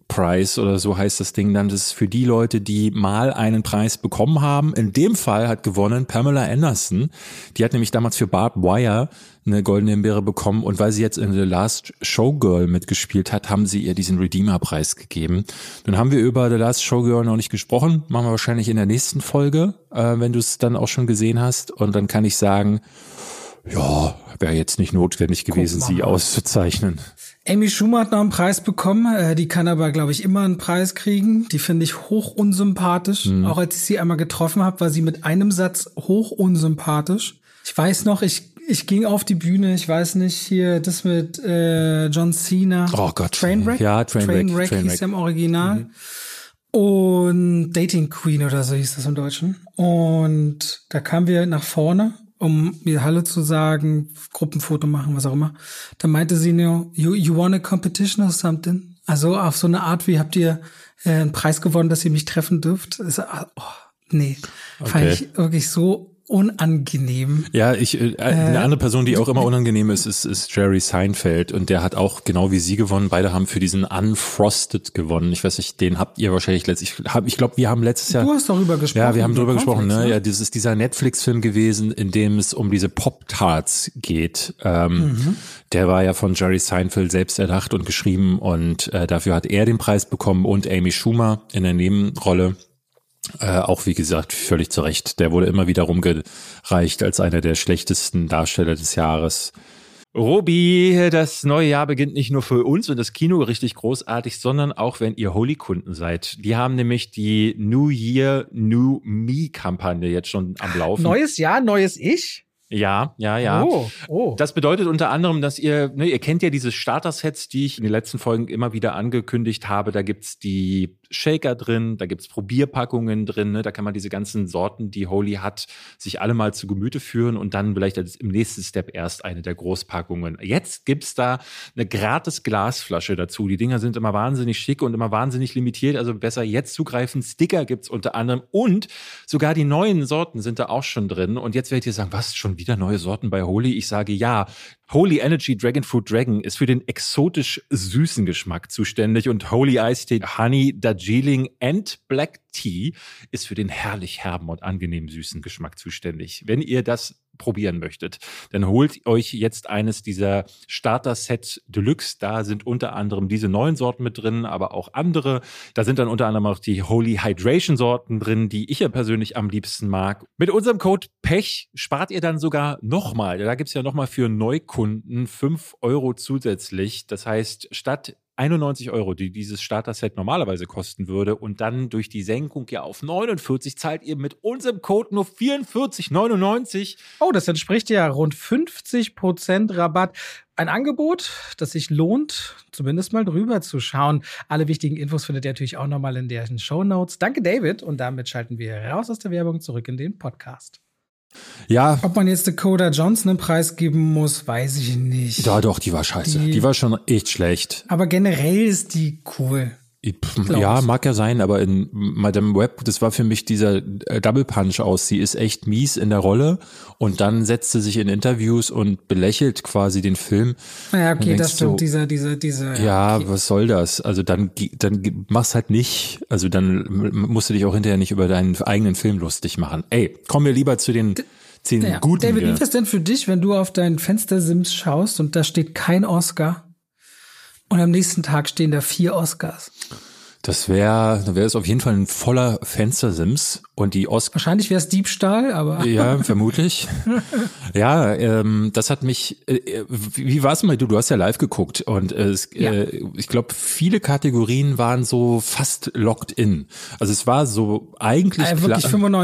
Prize oder so heißt das Ding dann. Das ist für die Leute, die mal einen Preis bekommen haben. In dem Fall hat gewonnen Pamela Anderson. Die hat nämlich damals für Barbed Wire eine goldene Himbeere bekommen und weil sie jetzt in The Last Showgirl mitgespielt hat, haben sie ihr diesen Redeemer-Preis gegeben. Nun haben wir über The Last Showgirl noch nicht gesprochen, machen wir wahrscheinlich in der nächsten Folge, wenn du es dann auch schon gesehen hast und dann kann ich sagen, ja, wäre jetzt nicht notwendig gewesen, sie auszuzeichnen. Amy Schumer hat noch einen Preis bekommen, die kann aber, glaube ich, immer einen Preis kriegen. Die finde ich hoch unsympathisch. Auch als ich sie einmal getroffen habe, war sie mit einem Satz hoch unsympathisch. Ich weiß noch, ich ging auf die Bühne, ich weiß nicht, hier das mit John Cena. Oh Gott. Trainwreck? Ja, Trainwreck hieß ja im Original. Und Dating Queen oder so hieß das im Deutschen. Und da kamen wir nach vorne, um mir Hallo zu sagen, Gruppenfoto machen, was auch immer. Da meinte sie nur, you won a competition or something? Also auf so eine Art, wie habt ihr einen Preis gewonnen, dass ihr mich treffen dürft? Fand ich wirklich so unangenehm. Ja, eine andere Person, die auch immer unangenehm ist Jerry Seinfeld und der hat auch genau wie sie gewonnen. Beide haben für diesen Unfrosted gewonnen. Ich weiß nicht, den habt ihr wahrscheinlich ich glaube, wir haben letztes Jahr. Du hast darüber gesprochen. Ja, wir haben darüber gesprochen, ne? Ja, das ist dieser Netflix-Film gewesen, in dem es um diese Pop-Tarts geht. Der war ja von Jerry Seinfeld selbst erdacht und geschrieben und dafür hat er den Preis bekommen und Amy Schumer in der Nebenrolle. Auch wie gesagt, völlig zu Recht. Der wurde immer wieder rumgereicht als einer der schlechtesten Darsteller des Jahres. Robi, das neue Jahr beginnt nicht nur für uns und das Kino richtig großartig, sondern auch, wenn ihr Holy-Kunden seid. Die haben nämlich die New Year, New Me-Kampagne jetzt schon am Laufen. Neues Jahr, neues Ich? Ja. Oh. Das bedeutet unter anderem, dass ihr kennt ja diese Starter-Sets, die ich in den letzten Folgen immer wieder angekündigt habe. Da gibt's die Shaker drin, da gibt's Probierpackungen drin, ne? Da kann man diese ganzen Sorten, die Holy hat, sich alle mal zu Gemüte führen und dann vielleicht im nächsten Step erst eine der Großpackungen. Jetzt gibt's da eine gratis Glasflasche dazu. Die Dinger sind immer wahnsinnig schick und immer wahnsinnig limitiert, also besser jetzt zugreifen. Sticker gibt's unter anderem und sogar die neuen Sorten sind da auch schon drin. Und jetzt werdet ihr sagen, was, schon wieder neue Sorten bei Holy? Ich sage ja. Holy Energy Dragon Fruit Dragon ist für den exotisch süßen Geschmack zuständig und Holy Iced Tea Honey Darjeeling and Black Tea ist für den herrlich herben und angenehm süßen Geschmack zuständig. Wenn ihr das probieren möchtet, dann holt euch jetzt eines dieser Starter-Set Deluxe. Da sind unter anderem diese neuen Sorten mit drin, aber auch andere. Da sind dann unter anderem auch die Holy Hydration Sorten drin, die ich ja persönlich am liebsten mag. Mit unserem Code PECH spart ihr dann sogar nochmal. Da gibt's ja nochmal für Neukunden 5 € zusätzlich. Das heißt, statt 91 €, die dieses Starter-Set normalerweise kosten würde und dann durch die Senkung ja auf 49 zahlt ihr mit unserem Code nur 44,99. Oh, das entspricht ja rund 50% Rabatt. Ein Angebot, das sich lohnt, zumindest mal drüber zu schauen. Alle wichtigen Infos findet ihr natürlich auch nochmal in den Shownotes. Danke, David. Und damit schalten wir raus aus der Werbung zurück in den Podcast. Ja. Ob man jetzt Dakota Johnson einen Preis geben muss, weiß ich nicht. Ja, doch, die war scheiße. Die war schon echt schlecht. Aber generell ist die cool. Ja, mag ja sein, aber in Madame Web, das war für mich dieser Double Punch aus. Sie ist echt mies in der Rolle und dann setzt sie sich in Interviews und belächelt quasi den Film. Ja, okay, das stimmt, diese. Ja, okay. Was soll das? Also dann mach's halt nicht. Also dann musst du dich auch hinterher nicht über deinen eigenen Film lustig machen. Ey, kommen wir lieber zu den 10 guten. David, wie ist das denn für dich, wenn du auf dein Fenstersims schaust und da steht kein Oscar? Und am nächsten Tag stehen da 4 Oscars. Dann wäre es auf jeden Fall ein voller Fenstersims und die Oscars. Wahrscheinlich wäre es Diebstahl, aber. Ja, vermutlich. Ja, das hat mich, wie war's mal, du hast ja live geguckt und ich glaube, viele Kategorien waren so fast locked in. Also es war so eigentlich wirklich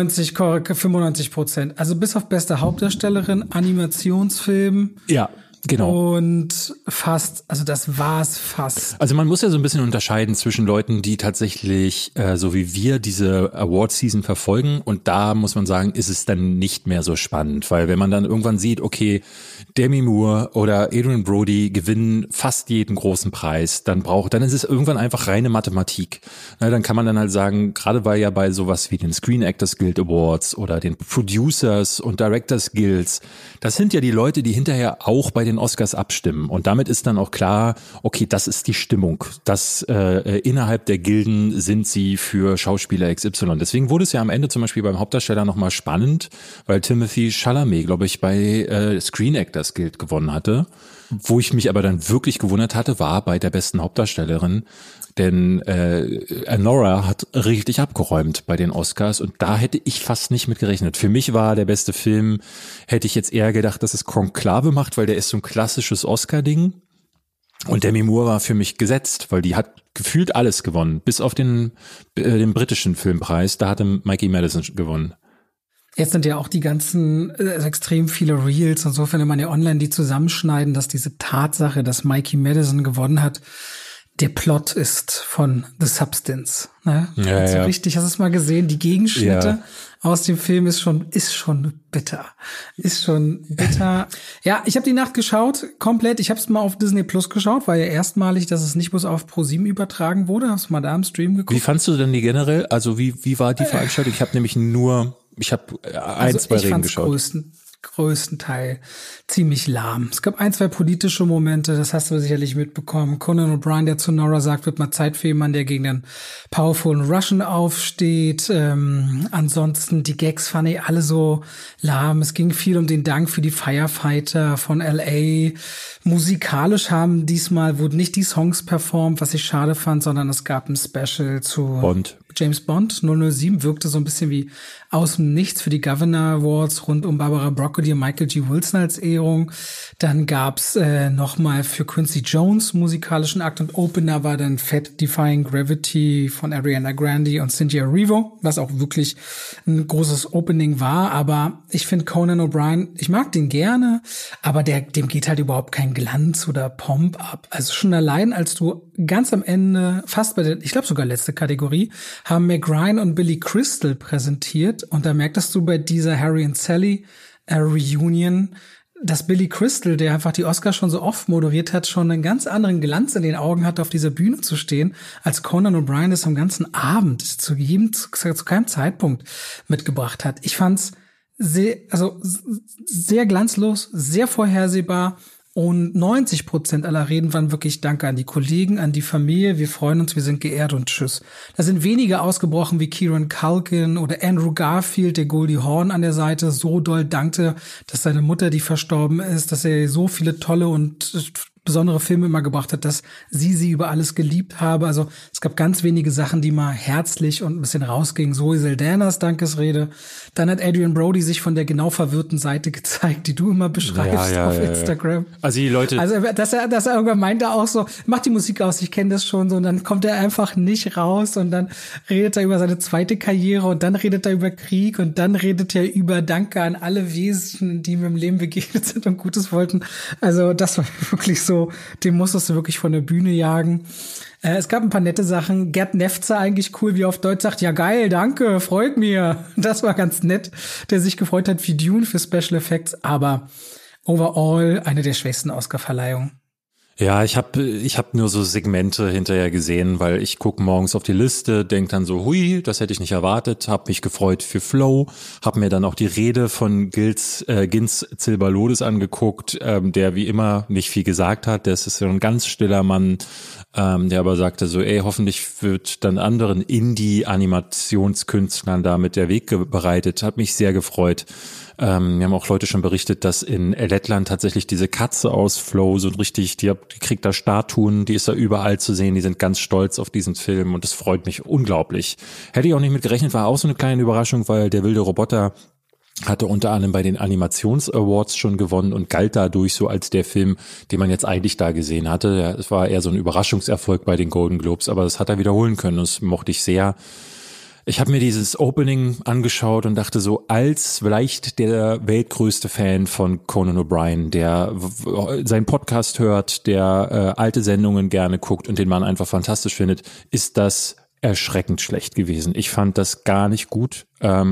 95%. Also bis auf beste Hauptdarstellerin, Animationsfilm. Ja. Genau. Und das war's fast. Also man muss ja so ein bisschen unterscheiden zwischen Leuten, die tatsächlich, so wie wir, diese Award-Season verfolgen und da muss man sagen, ist es dann nicht mehr so spannend, weil wenn man dann irgendwann sieht, okay, Demi Moore oder Adrian Brody gewinnen fast jeden großen Preis, dann ist es irgendwann einfach reine Mathematik. Na, dann kann man dann halt sagen, gerade weil ja bei sowas wie den Screen Actors Guild Awards oder den Producers und Directors Guilds, das sind ja die Leute, die hinterher auch bei den den Oscars abstimmen. Und damit ist dann auch klar, okay, das ist die Stimmung. Innerhalb der Gilden sind sie für Schauspieler XY. Deswegen wurde es ja am Ende zum Beispiel beim Hauptdarsteller nochmal spannend, weil Timothée Chalamet, glaube ich, bei Screen Actors Guild gewonnen hatte. Wo ich mich aber dann wirklich gewundert hatte, war bei der besten Hauptdarstellerin. Denn Nora hat richtig abgeräumt bei den Oscars und da hätte ich fast nicht mit gerechnet. Für mich war der beste Film, hätte ich jetzt eher gedacht, dass es Conclave macht, weil der ist so ein klassisches Oscar-Ding. Und Demi Moore war für mich gesetzt, weil die hat gefühlt alles gewonnen, bis auf den britischen Filmpreis. Da hatte Mikey Madison gewonnen. Jetzt sind ja auch die ganzen extrem viele Reels und so findet man ja online, die zusammenschneiden, dass diese Tatsache, dass Mikey Madison gewonnen hat, der Plot ist von The Substance. Ne? Ja, also richtig, hast du es mal gesehen? Die Gegenschnitte aus dem Film ist schon bitter. Ja, ich habe die Nacht geschaut, komplett. Ich habe es mal auf Disney Plus geschaut, war ja erstmalig, dass es nicht bloß auf ProSieben übertragen wurde. Hast du mal da im Stream geguckt? Wie fandst du denn die generell? Also wie war die Veranstaltung? Ich habe nämlich zwei Reden geschaut. Größten Teil ziemlich lahm. Es gab 2 politische Momente, das hast du sicherlich mitbekommen. Conan O'Brien, der zu Nora sagt, wird mal Zeit für jemanden, der gegen den powerful Russian aufsteht. Ansonsten die Gags fand ich alle so lahm. Es ging viel um den Dank für die Firefighter von LA. Musikalisch wurden nicht die Songs performt, was ich schade fand, sondern es gab ein Special zu James Bond 007, wirkte so ein bisschen wie aus dem Nichts für die Governor Awards rund um Barbara Broccoli und Michael G. Wilson als Ehrung. Dann gab's nochmal für Quincy Jones musikalischen Akt und Opener war dann Fat Defying Gravity von Ariana Grande und Cynthia Erivo, was auch wirklich ein großes Opening war. Aber ich finde Conan O'Brien, ich mag den gerne, aber dem geht halt überhaupt kein Glanz oder Pomp ab. Also schon allein, als du ganz am Ende, fast bei der, ich glaube sogar letzte Kategorie, haben Meg Ryan und Billy Crystal präsentiert und da merktest du bei dieser Harry und Sally Reunion, dass Billy Crystal, der einfach die Oscars schon so oft moderiert hat, schon einen ganz anderen Glanz in den Augen hatte, auf dieser Bühne zu stehen, als Conan O'Brien es am ganzen Abend zu keinem Zeitpunkt mitgebracht hat. Ich fand's sehr glanzlos, sehr vorhersehbar. Und 90% aller Reden waren wirklich Danke an die Kollegen, an die Familie, wir freuen uns, wir sind geehrt und tschüss. Da sind wenige ausgebrochen wie Kieran Culkin oder Andrew Garfield, der Goldie Hawn an der Seite so doll dankte, dass seine Mutter, die verstorben ist, dass er so viele tolle und besondere Filme immer gebracht hat, dass sie über alles geliebt habe. Also es gab ganz wenige Sachen, die mal herzlich und ein bisschen rausgingen. Zoe Saldanas Dankesrede. Dann hat Adrian Brody sich von der genau verwirrten Seite gezeigt, die du immer beschreibst auf Instagram. Also die Leute... Also dass er irgendwann meinte auch so, mach die Musik aus, ich kenne das schon so. Und dann kommt er einfach nicht raus und dann redet er über seine zweite Karriere und dann redet er über Krieg und dann redet er über Danke an alle Wesen, die mir im Leben begegnet sind und Gutes wollten. Also das war wirklich so, den musstest du wirklich von der Bühne jagen. Es gab ein paar nette Sachen. Gerd Nefzer eigentlich cool, wie er auf Deutsch sagt, ja geil, danke, freut mir. Das war ganz nett, der sich gefreut hat wie Dune für Special Effects, aber overall eine der schwächsten Oscar-Verleihungen. Ja, ich hab nur so Segmente hinterher gesehen, weil ich gucke morgens auf die Liste, denk dann so, hui, das hätte ich nicht erwartet, hab mich gefreut für Flow, hab mir dann auch die Rede von Gins Zilberlodes angeguckt, der wie immer nicht viel gesagt hat, der ist so ein ganz stiller Mann, der aber sagte so, hoffentlich wird dann anderen Indie-Animationskünstlern damit der Weg bereitet, hat mich sehr gefreut. Wir haben auch Leute schon berichtet, dass in Lettland tatsächlich diese Katze aus Flow so richtig, die kriegt da Statuen, die ist da überall zu sehen, die sind ganz stolz auf diesen Film und das freut mich unglaublich. Hätte ich auch nicht mit gerechnet, war auch so eine kleine Überraschung, weil Der wilde Roboter hatte unter anderem bei den Animations-Awards schon gewonnen und galt dadurch so als der Film, den man jetzt eigentlich da gesehen hatte. Es war eher so ein Überraschungserfolg bei den Golden Globes, aber das hat er wiederholen können und das mochte ich sehr. Ich habe mir dieses Opening angeschaut und dachte so, als vielleicht der weltgrößte Fan von Conan O'Brien, der seinen Podcast hört, der alte Sendungen gerne guckt und den Mann einfach fantastisch findet, ist das erschreckend schlecht gewesen. Ich fand das gar nicht gut.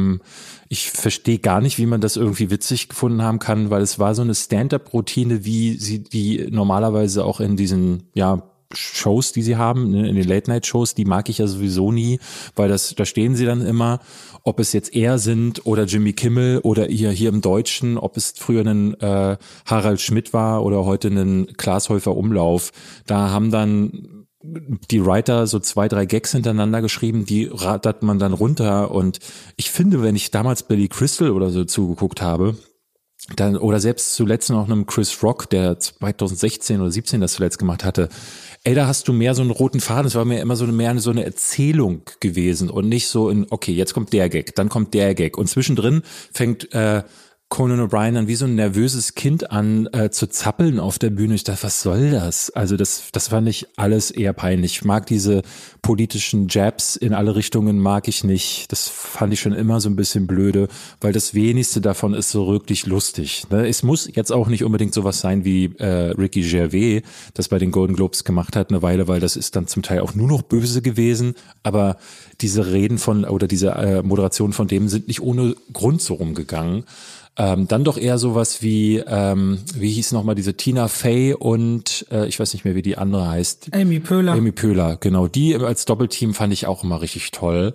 Ich verstehe gar nicht, wie man das irgendwie witzig gefunden haben kann, weil es war so eine Stand-up-Routine, wie sie die normalerweise auch in diesen Shows, die sie haben, ne, in den Late-Night-Shows, die mag ich ja sowieso nie, weil da stehen sie dann immer, ob es jetzt er sind oder Jimmy Kimmel oder hier im Deutschen, ob es früher ein Harald Schmidt war oder heute ein Klaas Häufer Umlauf. Da haben dann die Writer so 2, 3 Gags hintereinander geschrieben, die rattert man dann runter. Und ich finde, wenn ich damals Billy Crystal oder so zugeguckt habe, dann, oder selbst zuletzt noch einem Chris Rock, der 2016 oder 17 das zuletzt gemacht hatte, ey, da hast du mehr so einen roten Faden, es war mir immer mehr so eine Erzählung gewesen und nicht so in, okay, jetzt kommt der Gag, dann kommt der Gag und zwischendrin fängt Conan O'Brien dann wie so ein nervöses Kind an zu zappeln auf der Bühne. Ich dachte, was soll das? Also das fand ich alles eher peinlich. Ich mag diese politischen Jabs in alle Richtungen, mag ich nicht. Das fand ich schon immer so ein bisschen blöde, weil das wenigste davon ist so wirklich lustig. Ne? Es muss jetzt auch nicht unbedingt sowas sein wie Ricky Gervais, das bei den Golden Globes gemacht hat eine Weile, weil das ist dann zum Teil auch nur noch böse gewesen. Aber diese Reden oder diese Moderationen von dem sind nicht ohne Grund so rumgegangen. Dann doch eher sowas wie hieß nochmal diese Tina Fey und ich weiß nicht mehr, wie die andere heißt. Amy Poehler, genau. Die als Doppelteam fand ich auch immer richtig toll.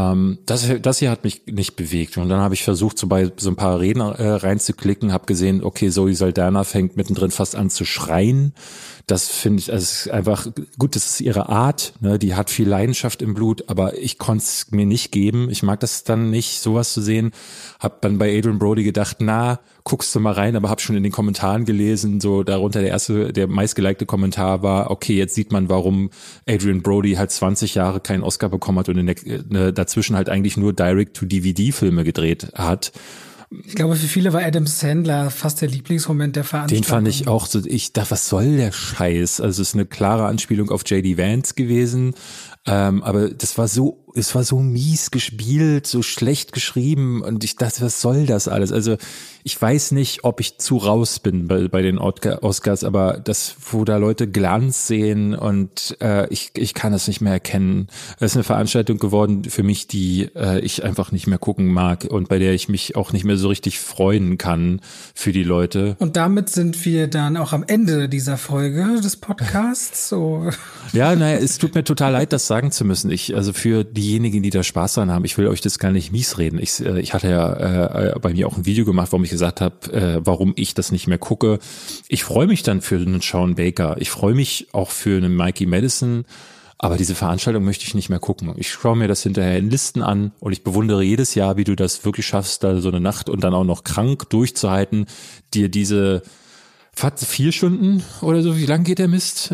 Das hier hat mich nicht bewegt. Und dann habe ich versucht, so bei so ein paar Reden reinzuklicken, habe gesehen, okay, Zoe Saldana fängt mittendrin fast an zu schreien. Das finde ich, also ist einfach, gut, das ist ihre Art, ne? Die hat viel Leidenschaft im Blut, aber ich konnte es mir nicht geben. Ich mag das dann nicht, sowas zu sehen. Hab dann bei Adrian Brody gedacht, guckst du mal rein, aber hab schon in den Kommentaren gelesen, so darunter der meistgelikte Kommentar war, okay, jetzt sieht man, warum Adrian Brody halt 20 Jahre keinen Oscar bekommen hat und dazwischen halt eigentlich nur Direct-to-DVD-Filme gedreht hat. Ich glaube, für viele war Adam Sandler fast der Lieblingsmoment der Veranstaltung. Den fand ich auch so, ich dachte, was soll der Scheiß? Also es ist eine klare Anspielung auf J.D. Vance gewesen, aber es war so mies gespielt, so schlecht geschrieben und ich dachte, was soll das alles? Also ich weiß nicht, ob ich zu raus bin bei den Oscars, aber wo da Leute Glanz sehen und ich kann das nicht mehr erkennen. Es ist eine Veranstaltung geworden für mich, die ich einfach nicht mehr gucken mag und bei der ich mich auch nicht mehr so richtig freuen kann für die Leute. Und damit sind wir dann auch am Ende dieser Folge des Podcasts. So. Ja, es tut mir total leid, das sagen zu müssen. Also für diejenigen, die da Spaß dran haben, ich will euch das gar nicht mies reden. Ich hatte ja bei mir auch ein Video gemacht, warum ich gesagt habe, warum ich das nicht mehr gucke. Ich freue mich dann für einen Sean Baker. Ich freue mich auch für einen Mikey Madison. Aber diese Veranstaltung möchte ich nicht mehr gucken. Ich schaue mir das hinterher in Listen an und ich bewundere jedes Jahr, wie du das wirklich schaffst, da so eine Nacht und dann auch noch krank durchzuhalten, dir diese 4 Stunden oder so, wie lang geht der Mist?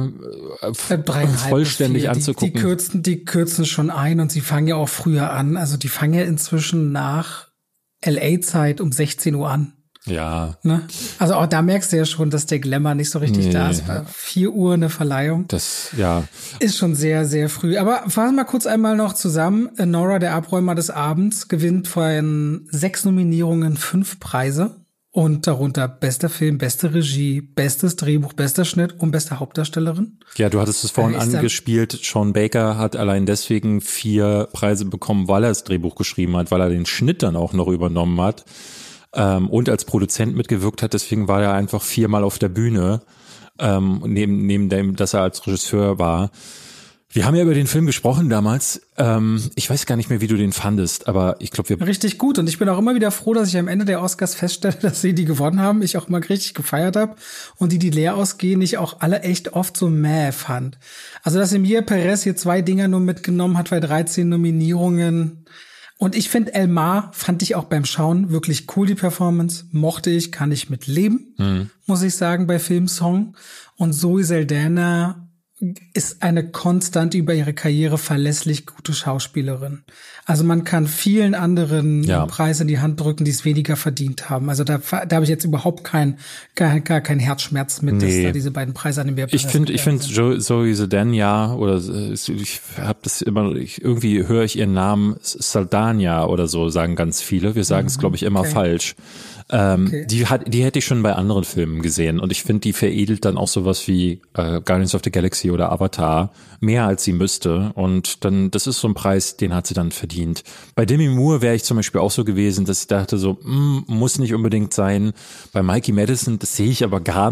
Vollständig anzugucken. Die kürzen schon ein und sie fangen ja auch früher an. Also die fangen ja inzwischen nach LA-Zeit um 16 Uhr an. Ja. Ne? Also auch da merkst du ja schon, dass der Glamour nicht so richtig da ist. 4 Uhr eine Verleihung. Das, ja. Ist schon sehr, sehr früh. Aber fassen wir kurz einmal noch zusammen. Nora, der Abräumer des Abends, gewinnt von 6 Nominierungen 5 Preise. Und darunter bester Film, beste Regie, bestes Drehbuch, bester Schnitt und beste Hauptdarstellerin. Ja, du hattest es vorhin angespielt. Sean Baker hat allein deswegen 4 Preise bekommen, weil er das Drehbuch geschrieben hat, weil er den Schnitt dann auch noch übernommen hat und als Produzent mitgewirkt hat. Deswegen war er einfach 4-mal auf der Bühne, neben dem, dass er als Regisseur war. Wir haben ja über den Film gesprochen damals. Ich weiß gar nicht mehr, wie du den fandest, aber ich glaube, richtig gut. Und ich bin auch immer wieder froh, dass ich am Ende der Oscars feststelle, dass sie die gewonnen haben. Ich auch mal richtig gefeiert habe. Und die leer ausgehen, ich auch alle echt oft so fand. Also, dass Emir Perez hier 2 Dinger nur mitgenommen hat bei 13 Nominierungen. Und ich finde, Elmar fand ich auch beim Schauen wirklich cool, die Performance. Mochte ich, kann ich mit leben, muss ich sagen, bei Filmsong. Und Zoe Saldana ist eine konstant über ihre Karriere verlässlich gute Schauspielerin. Also man kann vielen anderen Preise in die Hand drücken, die es weniger verdient haben. Also da habe ich jetzt überhaupt gar keinen Herzschmerz mit, dass da diese beiden Preise an dem Wettbewerb sind. Ich finde Zoe Saldana oder ich habe das immer, irgendwie höre ich ihren Namen Saldana oder so, sagen ganz viele. Wir sagen es, glaube ich, immer falsch. Okay. Die hätte ich schon bei anderen Filmen gesehen und ich finde, die veredelt dann auch sowas wie Guardians of the Galaxy oder Avatar mehr als sie müsste und dann, das ist so ein Preis, den hat sie dann verdient. Bei Demi Moore wäre ich zum Beispiel auch so gewesen, dass ich dachte so, muss nicht unbedingt sein. Bei Mikey Madison, das sehe ich aber gar nicht.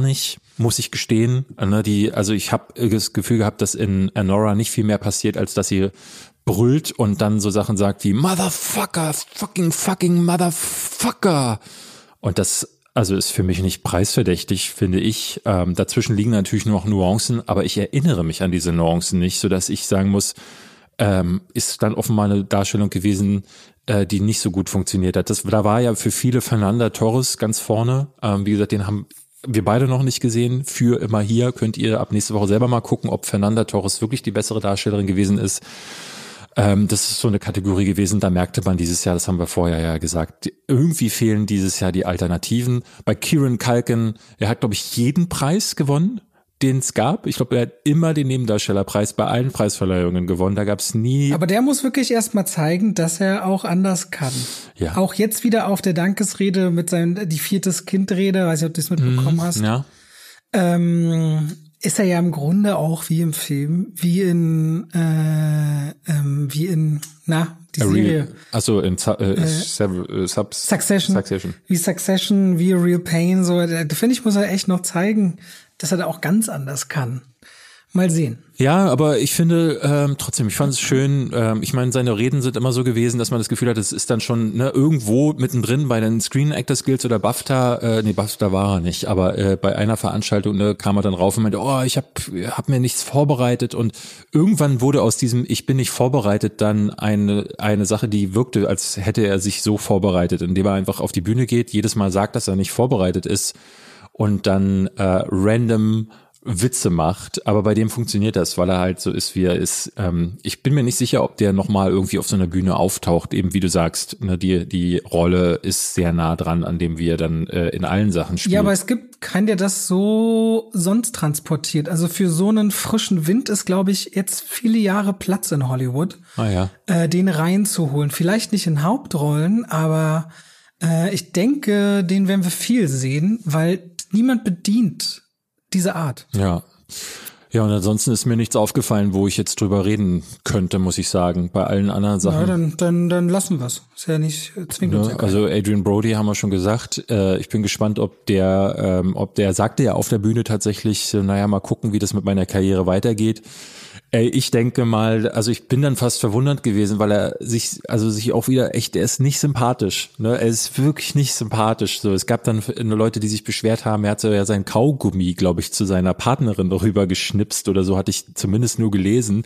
muss ich gestehen. Also ich habe das Gefühl gehabt, dass in Anora nicht viel mehr passiert, als dass sie brüllt und dann so Sachen sagt wie Motherfucker, fucking Motherfucker. Und das also ist für mich nicht preisverdächtig, finde ich. Dazwischen liegen natürlich nur noch Nuancen, aber ich erinnere mich an diese Nuancen nicht, sodass ich sagen muss, ist dann offenbar eine Darstellung gewesen, die nicht so gut funktioniert hat. Da war ja für viele Fernanda Torres ganz vorne. Wie gesagt, den haben wir beide noch nicht gesehen. Für immer hier könnt ihr ab nächste Woche selber mal gucken, ob Fernanda Torres wirklich die bessere Darstellerin gewesen ist. Das ist so eine Kategorie gewesen, da merkte man dieses Jahr, das haben wir vorher ja gesagt, irgendwie fehlen dieses Jahr die Alternativen. Bei Kieran Culkin, er hat, glaube ich, jeden Preis gewonnen, den es gab. Ich glaube, er hat immer den Nebendarstellerpreis bei allen Preisverleihungen gewonnen. Da gab es nie. Aber der muss wirklich erst mal zeigen, dass er auch anders kann. Ja. Auch jetzt wieder auf der Dankesrede mit die 4. Kind-Rede, weiß ich, ob du das mitbekommen hast. Ja. Ist er ja im Grunde auch wie im Film, wie in die Serie. Also in Succession. Wie Succession, wie Real Pain, so. Da finde ich, muss er echt noch zeigen, dass er da auch ganz anders kann. Mal sehen. Ja, aber ich finde trotzdem, ich fand es schön, ich meine, seine Reden sind immer so gewesen, dass man das Gefühl hat, es ist dann schon irgendwo mittendrin bei den Screen Actors Guilds oder BAFTA, BAFTA war er nicht, aber bei einer Veranstaltung kam er dann rauf und meinte, ich hab mir nichts vorbereitet und irgendwann wurde aus diesem Ich bin nicht vorbereitet dann eine Sache, die wirkte, als hätte er sich so vorbereitet, indem er einfach auf die Bühne geht, jedes Mal sagt, dass er nicht vorbereitet ist und dann random Witze macht, aber bei dem funktioniert das, weil er halt so ist, wie er ist. Ich bin mir nicht sicher, ob der nochmal irgendwie auf so einer Bühne auftaucht, eben wie du sagst, die Rolle ist sehr nah dran an dem, wie er dann in allen Sachen spielt. Ja, aber es gibt keinen, der das so sonst transportiert. Also für so einen frischen Wind ist, glaube ich, jetzt viele Jahre Platz in Hollywood, den reinzuholen. Vielleicht nicht in Hauptrollen, aber ich denke, den werden wir viel sehen, weil niemand bedient diese Art. Ja. Ja, und ansonsten ist mir nichts aufgefallen, wo ich jetzt drüber reden könnte, muss ich sagen. Bei allen anderen Sachen. Ja, dann lassen wir's. Ist ja nicht zwingend uns. Also Adrian Brody haben wir schon gesagt. Ich bin gespannt, ob der sagte ja auf der Bühne tatsächlich, mal gucken, wie das mit meiner Karriere weitergeht. Ich denke mal, also ich bin dann fast verwundert gewesen, weil er sich auch wieder echt, er ist nicht sympathisch, ne? Er ist wirklich nicht sympathisch. So, es gab dann Leute, die sich beschwert haben, er hatte ja sein Kaugummi, glaube ich, zu seiner Partnerin darüber geschnipst oder so, hatte ich zumindest nur gelesen.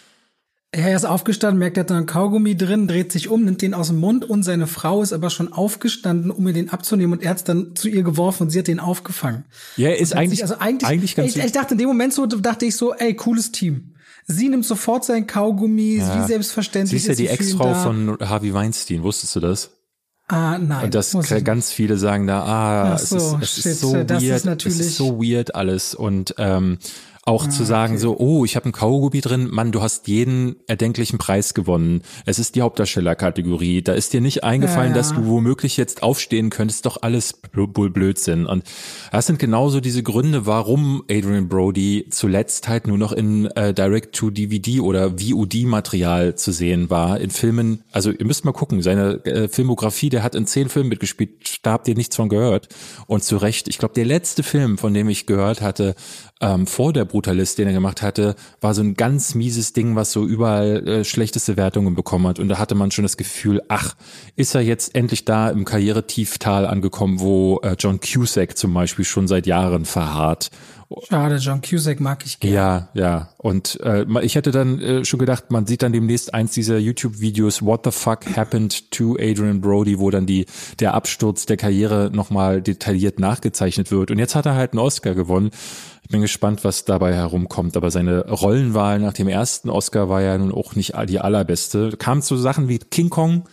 Er ist aufgestanden, merkt, er hat da einen Kaugummi drin, dreht sich um, nimmt den aus dem Mund und seine Frau ist aber schon aufgestanden, um mir den abzunehmen und er hat's dann zu ihr geworfen und sie hat den aufgefangen. Ja, er ist eigentlich ganz ich dachte in dem Moment ey, cooles Team. Sie nimmt sofort sein Kaugummi, wie selbstverständlich. Sie ist ja die Ex-Frau von Harvey Weinstein, wusstest du das? Nein. Und das ganz viele sagen da, es ist so weird, es ist so weird alles und auch zu sagen so, ich habe einen Kaugummi drin, Mann, du hast jeden erdenklichen Preis gewonnen. Es ist die Hauptdarstellerkategorie. Da ist dir nicht eingefallen, dass du womöglich jetzt aufstehen könntest. Doch alles Blödsinn. Und das sind genauso diese Gründe, warum Adrian Brody zuletzt halt nur noch in Direct-to-DVD oder VOD-Material zu sehen war. In Filmen, also ihr müsst mal gucken, seine Filmografie, der hat in 10 Filmen mitgespielt, da habt ihr nichts von gehört. Und zu Recht, ich glaube, der letzte Film, von dem ich gehört hatte, vor der Brutalist, den er gemacht hatte, war so ein ganz mieses Ding, was so überall schlechteste Wertungen bekommen hat. Und da hatte man schon das Gefühl, ist er jetzt endlich da im Karrieretieftal angekommen, wo John Cusack zum Beispiel schon seit Jahren verharrt. Schade, John Cusack mag ich gerne. Ja. Und ich hätte dann schon gedacht, man sieht dann demnächst eins dieser YouTube-Videos, What the fuck happened to Adrian Brody, wo dann der Absturz der Karriere nochmal detailliert nachgezeichnet wird. Und jetzt hat er halt einen Oscar gewonnen. Ich bin gespannt, was dabei herumkommt. Aber seine Rollenwahl nach dem ersten Oscar war ja nun auch nicht die allerbeste. Kam zu Sachen wie King Kong,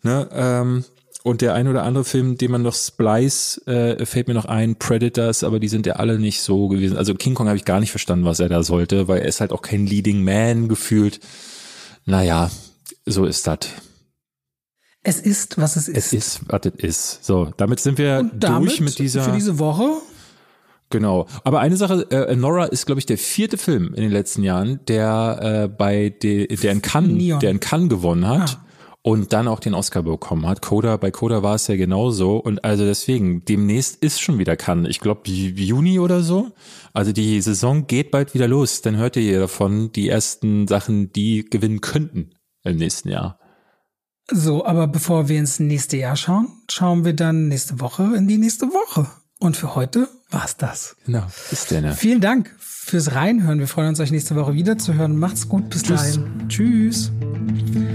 ne? Und der ein oder andere Film, den man noch Splice, fällt mir noch ein, Predators, aber die sind ja alle nicht so gewesen. Also King Kong habe ich gar nicht verstanden, was er da sollte, weil er ist halt auch kein Leading Man gefühlt. Naja, so ist das. Es ist, was es ist. Es ist, was es ist. So, damit sind wir durch mit dieser. Für diese Woche. Genau. Aber eine Sache, Anora ist, glaube ich, der 4. Film in den letzten Jahren, der in Cannes gewonnen hat. und dann auch den Oscar bekommen hat. Bei Coda war es ja genauso und also deswegen, demnächst ist schon wieder Cannes. Ich glaube Juni oder so. Also die Saison geht bald wieder los. Dann hört ihr davon die ersten Sachen, die gewinnen könnten im nächsten Jahr. So, aber bevor wir ins nächste Jahr schauen, schauen wir dann nächste Woche in die nächste Woche. Und für heute war's das. Genau, bis denn. Vielen Dank fürs Reinhören. Wir freuen uns, euch nächste Woche wieder zu hören. Macht's gut, bis dahin. Tschüss.